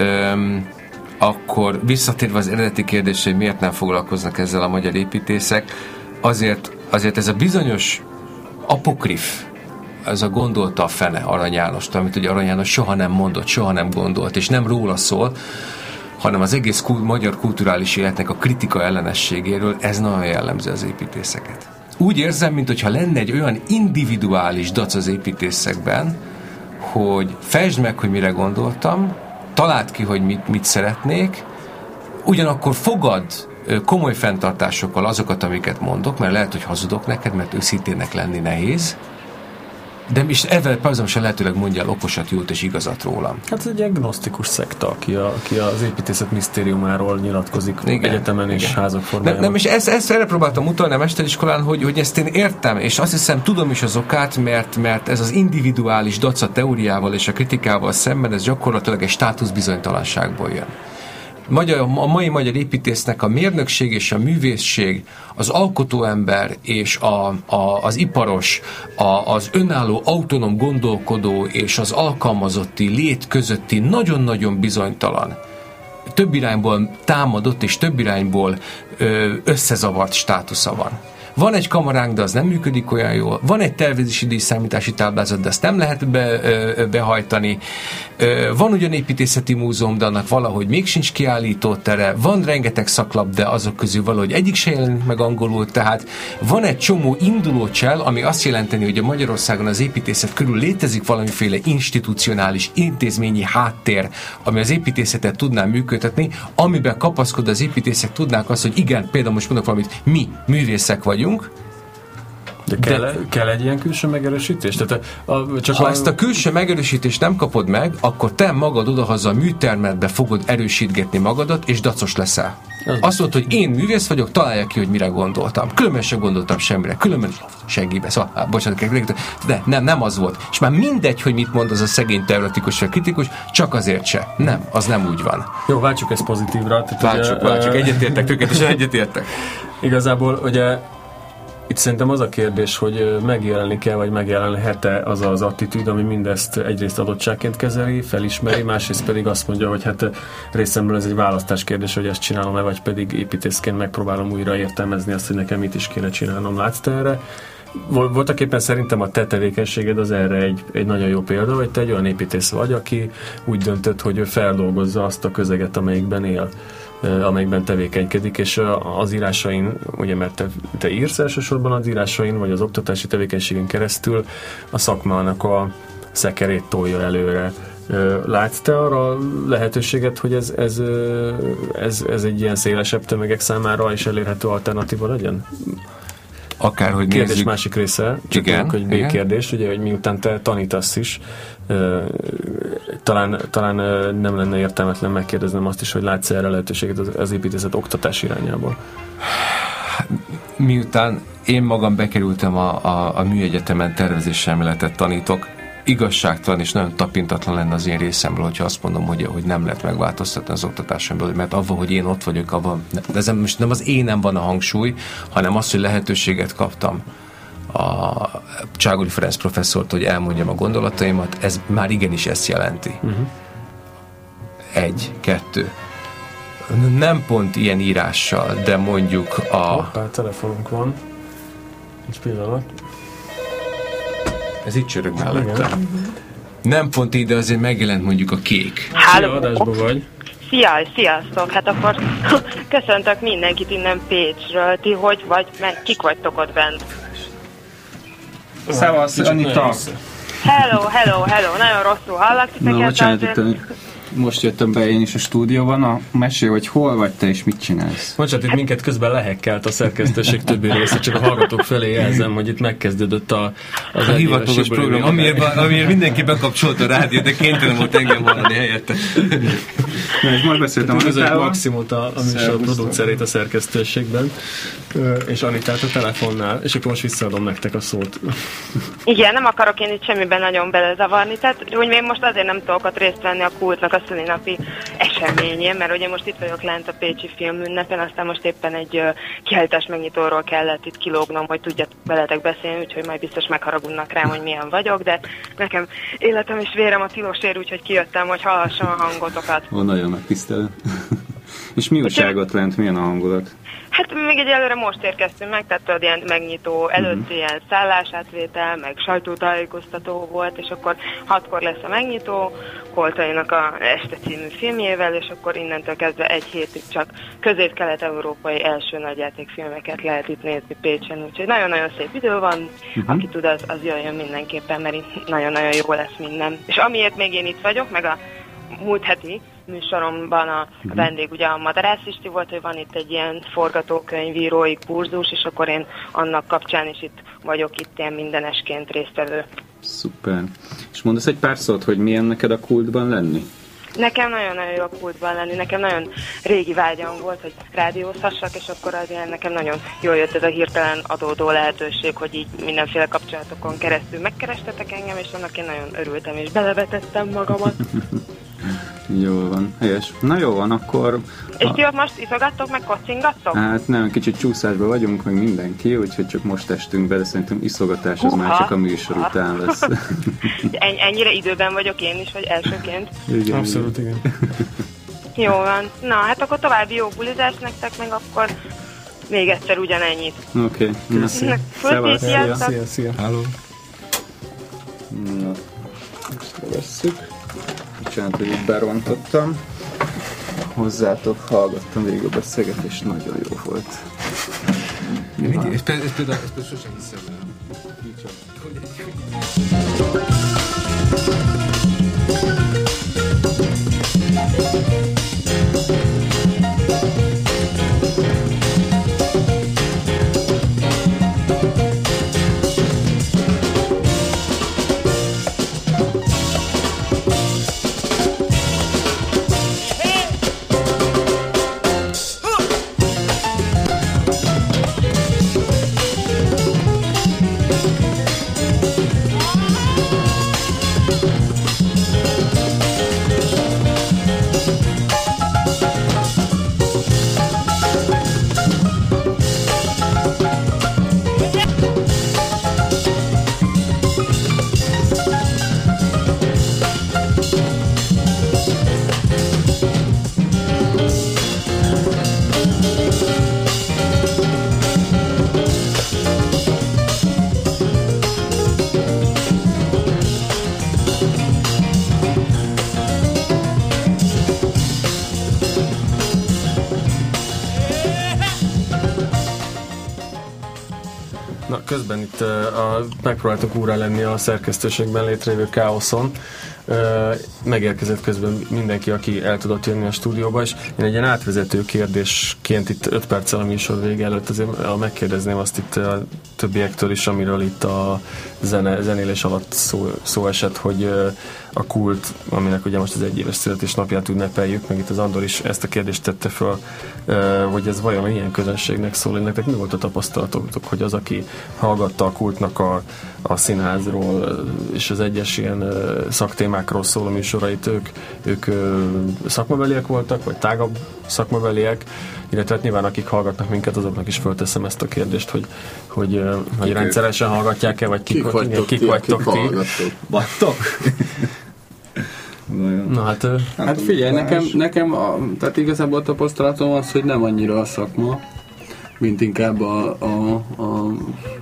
Akkor visszatérve az eredeti kérdésre, hogy miért nem foglalkoznak ezzel a magyar építészek, azért ez a bizonyos apokrif, ez a gondolta a fene Arany Jánost, amit ugye Arany János soha nem mondott, soha nem gondolt, és nem róla szól, hanem az egész magyar kulturális életnek a kritika ellenességéről, ez nagyon jellemző az építészeket. Úgy érzem, mintha lenne egy olyan individuális dac az építészekben, hogy fejtsd meg, hogy mire gondoltam, találd ki, hogy mit szeretnék, ugyanakkor fogad komoly fenntartásokkal azokat, amiket mondok, mert lehet, hogy hazudok neked, mert őszintének lenni nehéz, de is ezzel párhuzamosan lehetőleg mondja el okosat, jót és igazat rólam. Hát ez egy ilyen gnosztikus szekta, aki az építészet misztériumáról nyilatkozik egyetemen és házak formájában. Nem, és ezt erre próbáltam utalni a mesteriskolán, hogy ezt én értem, és azt hiszem, tudom is az okát, mert ez az individuális daca teóriával és a kritikával szemben, ez gyakorlatilag egy státuszbizonytalanságból jön. A mai magyar építésznek a mérnökség és a művészség, az alkotóember és az iparos, az önálló autonóm gondolkodó és az alkalmazotti lét közötti nagyon-nagyon bizonytalan, több irányból támadott és több irányból összezavart státusza van. Van egy kamaránk, de az nem működik olyan jól. Van egy tervezési díjszámítási táblázat, de azt nem lehet behajtani. Van ugyan építészeti múzeum, de annak valahogy még sincs kiállítótere. Van rengeteg szaklap, de azok közül valahogy egyik se jelenik meg angolul. Tehát van egy csomó induló csel, ami azt jelenteni, hogy a Magyarországon az építészet körül létezik valamiféle institucionális, intézményi háttér, ami az építészetet tudná működtetni, amiben kapaszkodva az építészek tudnák azt, hogy igen, például most mondok valamit, mi művészek vagyunk, De kell egy ilyen külső megerősítés? Tehát ha ezt a külső megerősítést nem kapod meg, akkor te magad odahaza a műtermedbe fogod erősítgetni magadat, és dacos leszel. Azt mondod, hogy én művész vagyok, találja ki, hogy mire gondoltam. Különben sem gondoltam semmire. Különben seggibe. Szóval, bocsánat, de nem az volt. És már mindegy, hogy mit mond az a szegény teoretikus vagy kritikus, csak azért se. Nem, az nem úgy van. Jó, váltsuk ezt pozitívra. Váltsuk. Egyetértek, tökéletesen egyetértek. Igazából, ugye itt szerintem az a kérdés, hogy megjelenik-e, vagy megjelenhet-e az az attitűd, ami mindezt egyrészt adottságként kezeli, felismeri, másrészt pedig azt mondja, hogy hát részemről ez egy választás kérdés, hogy ezt csinálom-e, vagy pedig építészként megpróbálom újra értelmezni azt, hogy nekem mit is kéne csinálnom. Látsz te erre? Voltak éppen szerintem a te tevékenységed az erre egy nagyon jó példa, hogy te egy olyan építész vagy, aki úgy döntött, hogy ő feldolgozza azt a közeget, amelyikben él, amelyikben tevékenykedik, és az írásain, ugye mert te írsz elsősorban az írásain, vagy az oktatási tevékenységen keresztül a szakmának a szekerét tolja előre. Látsz te arra lehetőséget, hogy ez egy ilyen szélesebb tömegek számára is elérhető alternatíva legyen? Akárhogy kérdés nézzük. másik része, csak igen, hogy B-kérdés, ugye, hogy miután te tanítasz is, talán nem lenne értelmetlen megkérdeznem azt is, hogy látsz erre lehetőséget az építészet oktatás irányából. Miután én magam bekerültem a műegyetemen, tervezéselméletet tanítok, igazságtalan és nagyon tapintatlan lenne az én részemről, hogyha azt mondom, hogy nem lehet megváltoztatni az oktatáson belül, mert avval, hogy én ott vagyok, abban, de ez most nem az énem van a hangsúly, hanem az, hogy lehetőséget kaptam a Cságódi Ferenc professzort, hogy elmondjam a gondolataimat, ez már igenis ezt jelenti. 1, 2. Nem pont ilyen írással, de mondjuk Hoppá, telefonunk van. Egy pillanat. Ez itt csörög mellette. Nem pont így, de azért megjelent mondjuk a kék. Szia, adásban vagy. Sziasztok! Hát akkor köszöntök mindenkit innen Pécsről. Ti hogy vagy? Kik vagytok ott bent? Szevasz, Anita! Hello! Nagyon rosszul hallak titeket. Na, bocsánat, most jöttem be én is a stúdióban. Mesélj, hogy hol vagy te és mit csinálsz? Bocsánat, itt minket közben lehekkelt a szerkesztőség többi része, csak a hallgatók felé jelzem, hogy itt megkezdődött a hivatalos program, amiért mindenki bekapcsolt a rádió, de kénytelen volt engem hallani helyette. Na, és majd beszéltem Anitával. Maximumot a műsor producerét a szerkesztőségben, és Anitát a telefonnál, és akkor most visszaadom nektek a szót. Igen, nem akarok én itt semmiben nagyon belezavarni, tehát úgy még most azért nem tudok ott részt venni a Kultnak a szülinapi eseményén, mert ugye most itt vagyok lent a Pécsi Filmünnepen, aztán most éppen egy kiállítás megnyitóról kellett itt kilógnom, hogy tudjak veletek beszélni, úgyhogy majd biztos megharagudnak rám, hogy milyen vagyok, de nekem életem és vérem a tilosért, úgyhogy kijöttem, hogy hallassam a hangotokat. Nagyon megtisztelő. És mi újságot lent, milyen a hangulat? Hát még egyelőre most érkeztünk meg, tehát tudod, ilyen megnyitó előtt ilyen szállásátvétel, meg sajtótájékoztató volt, és akkor 6-kor lesz a megnyitó, Koltainak a Este című filmjével, és akkor innentől kezdve egy hétig csak közép-kelet-európai első nagyjátékfilmeket lehet itt nézni Pécsen, úgyhogy nagyon-nagyon szép idő van, aki tud, az jöjjön mindenképpen, mert itt nagyon-nagyon jó lesz minden. És amiért még én itt vagyok, meg a múlt heti műsoromban a vendég ugye a Madarász Isti volt, hogy van itt egy ilyen forgatókönyvírói kurzus, és akkor én annak kapcsán is itt vagyok, itt ilyen mindenesként résztvevő. Szuper. És mondasz egy pár szót, hogy milyen neked a Kultban lenni? Nekem nagyon-nagyon jó a Kultban lenni, nekem nagyon régi vágyam volt, hogy rádiózhassak, és akkor azért nekem nagyon jól jött ez a hirtelen adódó lehetőség, hogy így mindenféle kapcsolatokon keresztül megkerestetek engem, és annak én nagyon örültem, és belevetettem magamat. Jól van, helyes. Na jó van, akkor... És ti ott most iszogattok, meg kocingattok? Hát nem, kicsit csúszásban vagyunk, meg mindenki, úgyhogy csak most estünk be, de szerintem iszogatás az már csak a műsor után lesz. Ennyire időben vagyok én is, hogy elsőként? Igen, abszolút, igen. Jó van. Na, hát akkor további jó bulizást nektek, meg akkor még egyszer ugyanennyit. Oké. Köszönöm. Szia. Halló. Na, ezt levesszük. Bocsánat, hogy itt berontottam. Hozzátok, hallgattam végig a beszélgetés, nagyon jó volt. Ez például sosem hiszem el. közben itt megpróbáltuk úrrá lenni a szerkesztőségben létrejövő káoszon. Megérkezett közben mindenki, aki el tudott jönni a stúdióba, és én egy ilyen átvezető kérdésként itt 5 perccel a műsor vége előtt azért megkérdezném azt itt a többiektől is, amiről itt a zenélés alatt szó esett, hogy a Kult, aminek ugye most az 1 éves születésnapját ünnepeljük, meg itt az Andor is ezt a kérdést tette föl, hogy ez vajon ilyen közönségnek szól, nektek mi volt a tapasztalatotok, hogy az, aki hallgatta a Kultnak a színházról és az egyes ilyen szaktémákról szóló műsorait, ők szakmabeliek voltak, vagy tágabb szakmabeliek, illetve nyilván akik hallgatnak minket, azoknak is fölteszem ezt a kérdést, hogy rendszeresen hallgatják-e, vagy kik vagytok ti? Vagytok? Na hát figyelj, nekem tehát igazából a tapasztalatom az, hogy nem annyira a szakma, mint inkább a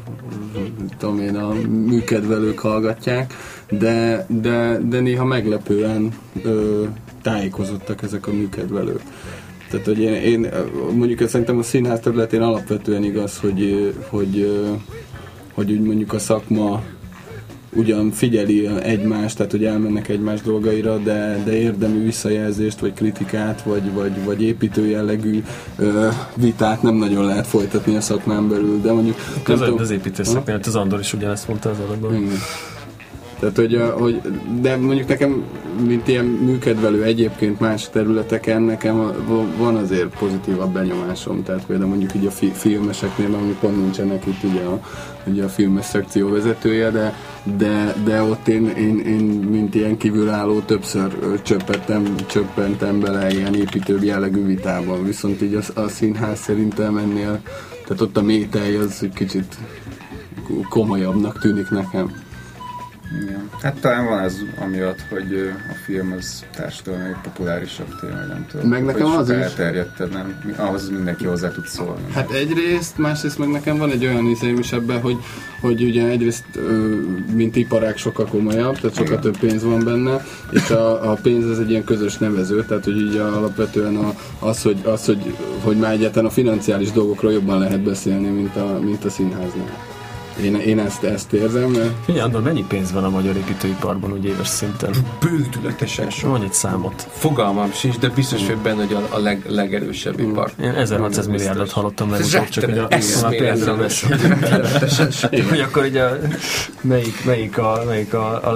műkedvelők hallgatják, de néha meglepően tájékozottak ezek a műkedvelők. Tehát, hogy én mondjuk szerintem a színház területén alapvetően igaz, hogy úgy mondjuk a szakma ugyan figyeli egymást, tehát hogy elmennek egymás dolgaira, de érdemi visszajelzést, vagy kritikát, vagy építő jellegű vitát nem nagyon lehet folytatni a szakmán belül, de mondjuk... Az építészeknél, az Andor is ugyanezt mondta az adatban. Tehát, hogy de mondjuk nekem, mint ilyen műkedvelő egyébként más területeken, nekem van azért pozitívabb benyomásom. Tehát például mondjuk így a filmeseknél, ami pont nincsenek itt ugye a filmes szekció vezetője, de ott én mint ilyen kívülálló többször csöppentem bele ilyen építőbb jellegű vitában. Viszont így a színház szerintem ennél, tehát ott a métej az kicsit komolyabbnak tűnik nekem. Igen. Hát talán van ez amiatt, hogy a film az társadalmi populárisabb téma, nem tudom. Meg nekem az is. Elterjedtebb, nem? Ahhoz mindenki hozzá tud szólni. Hát egyrészt, másrészt meg nekem van egy olyan izém is ebben, hogy ugye egyrészt mint iparág sokkal komolyabb, tehát sokkal több pénz van benne, és a pénz az egy ilyen közös nevező, tehát hogy így alapvetően hogy már egyáltalán a financiális dolgokról jobban lehet beszélni, mint a színháznál. Én ezt érzem. Figyelj, Andor, mennyi pénz van a magyar építőiparban úgy éves szinten? Bődületesen sok. Mondj egy számot. Fogalmam sincs, de biztos vagyok benne, hogy a legerősebb ipar. Én 1600 milliárdot hallottam legutóbb, csak hogy a pénzről beszélünk. Hogy akkor így melyik a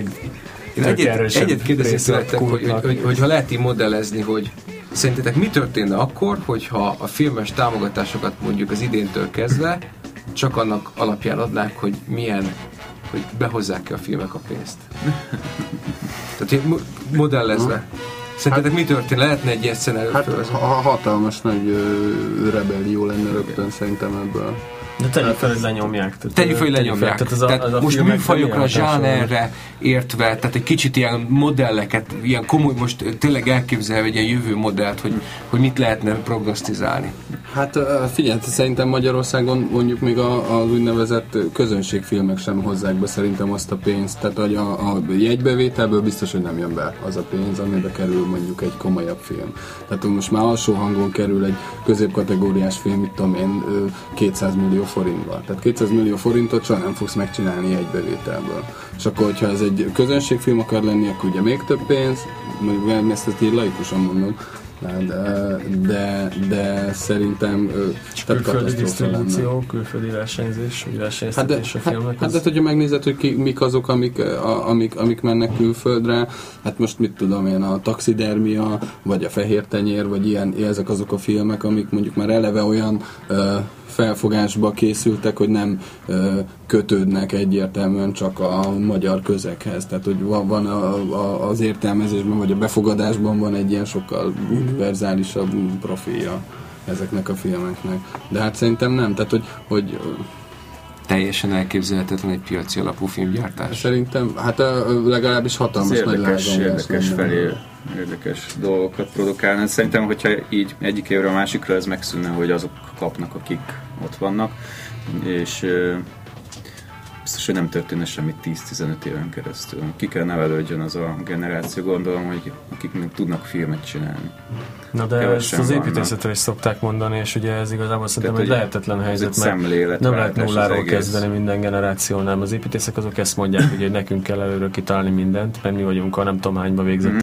Egyet kérdezni szeretek, hogy ha lehet így modellezni, hogy szerintetek mi történne akkor, hogyha a filmes támogatásokat mondjuk az idéntől kezdve csak annak alapján adnák, hogy hogy behozzák-e a filmek a pénzt. Tehát modellezve. Szerintetek mi történt? Lehetne egy ilyen szenáriót fölvezetni? Hatalmas nagy rebellió lenne rögtön szerintem ebből. De tegyük fel, hogy lenyomják. Tegyük fel, hogy lenyomják. Tehát most műfajokra, zsánerre értve, tehát egy kicsit ilyen modelleket, ilyen komoly, most tényleg elképzelve egy ilyen jövő modellt, hogy mit lehetne prognosztizálni. Hát figyelj, szerintem Magyarországon mondjuk még az úgynevezett közönségfilmek sem hozzák be szerintem azt a pénzt. Tehát hogy a jegybevételből biztos, hogy nem jön be az a pénz, amibe kerül mondjuk egy komolyabb film. Tehát most már alsó hangon kerül egy középkategóriás film, mit tudom én, 200 millió forintba. Tehát 200 millió forintot soha nem fogsz megcsinálni egybevételből. És akkor, hogyha ez egy közönségfilm akar lenni, akkor ugye még több pénz, mondjuk ezt így laikusan mondom, de szerintem külföldi disztribúció, külföldi versenyzés, vagy versenyeztetés a filmnek. Hát hogyha megnézed, hogy mik azok, amik mennek külföldre, hát most mit tudom én, a Taxidermia, vagy a Fehér Tenyér, vagy ezek azok a filmek, amik mondjuk már eleve olyan felfogásba készültek, hogy nem kötődnek egyértelműen csak a magyar közeghez. Tehát, hogy van az értelmezésben, vagy a befogadásban van egy ilyen sokkal univerzálisabb profilja ezeknek a filmeknek. De hát szerintem nem. Tehát, hogy teljesen elképzelhetetlen egy piaci alapú filmgyártás. Szerintem, hát legalábbis hatalmas nagy érdekes dolgokat produkálni. Szerintem, hogyha így egyik évről a másikra ez megszűnne, hogy azok kapnak, akik ott vannak, és biztos, hogy nem történne semmi 10-15 éven keresztül. Ki kell nevelődjön az a generáció, gondolom, hogy akik még tudnak filmet csinálni. Na de ezt az építészetre is szokták mondani, és ugye ez igazából szerintem egy lehetetlen helyzet, mert nem lehet nulláról kezdeni minden generációnál. Az építészek azok ezt mondják, hogy nekünk kell előről kitalálni mindent, mert mi vagyunk a nem tudom hányba végzett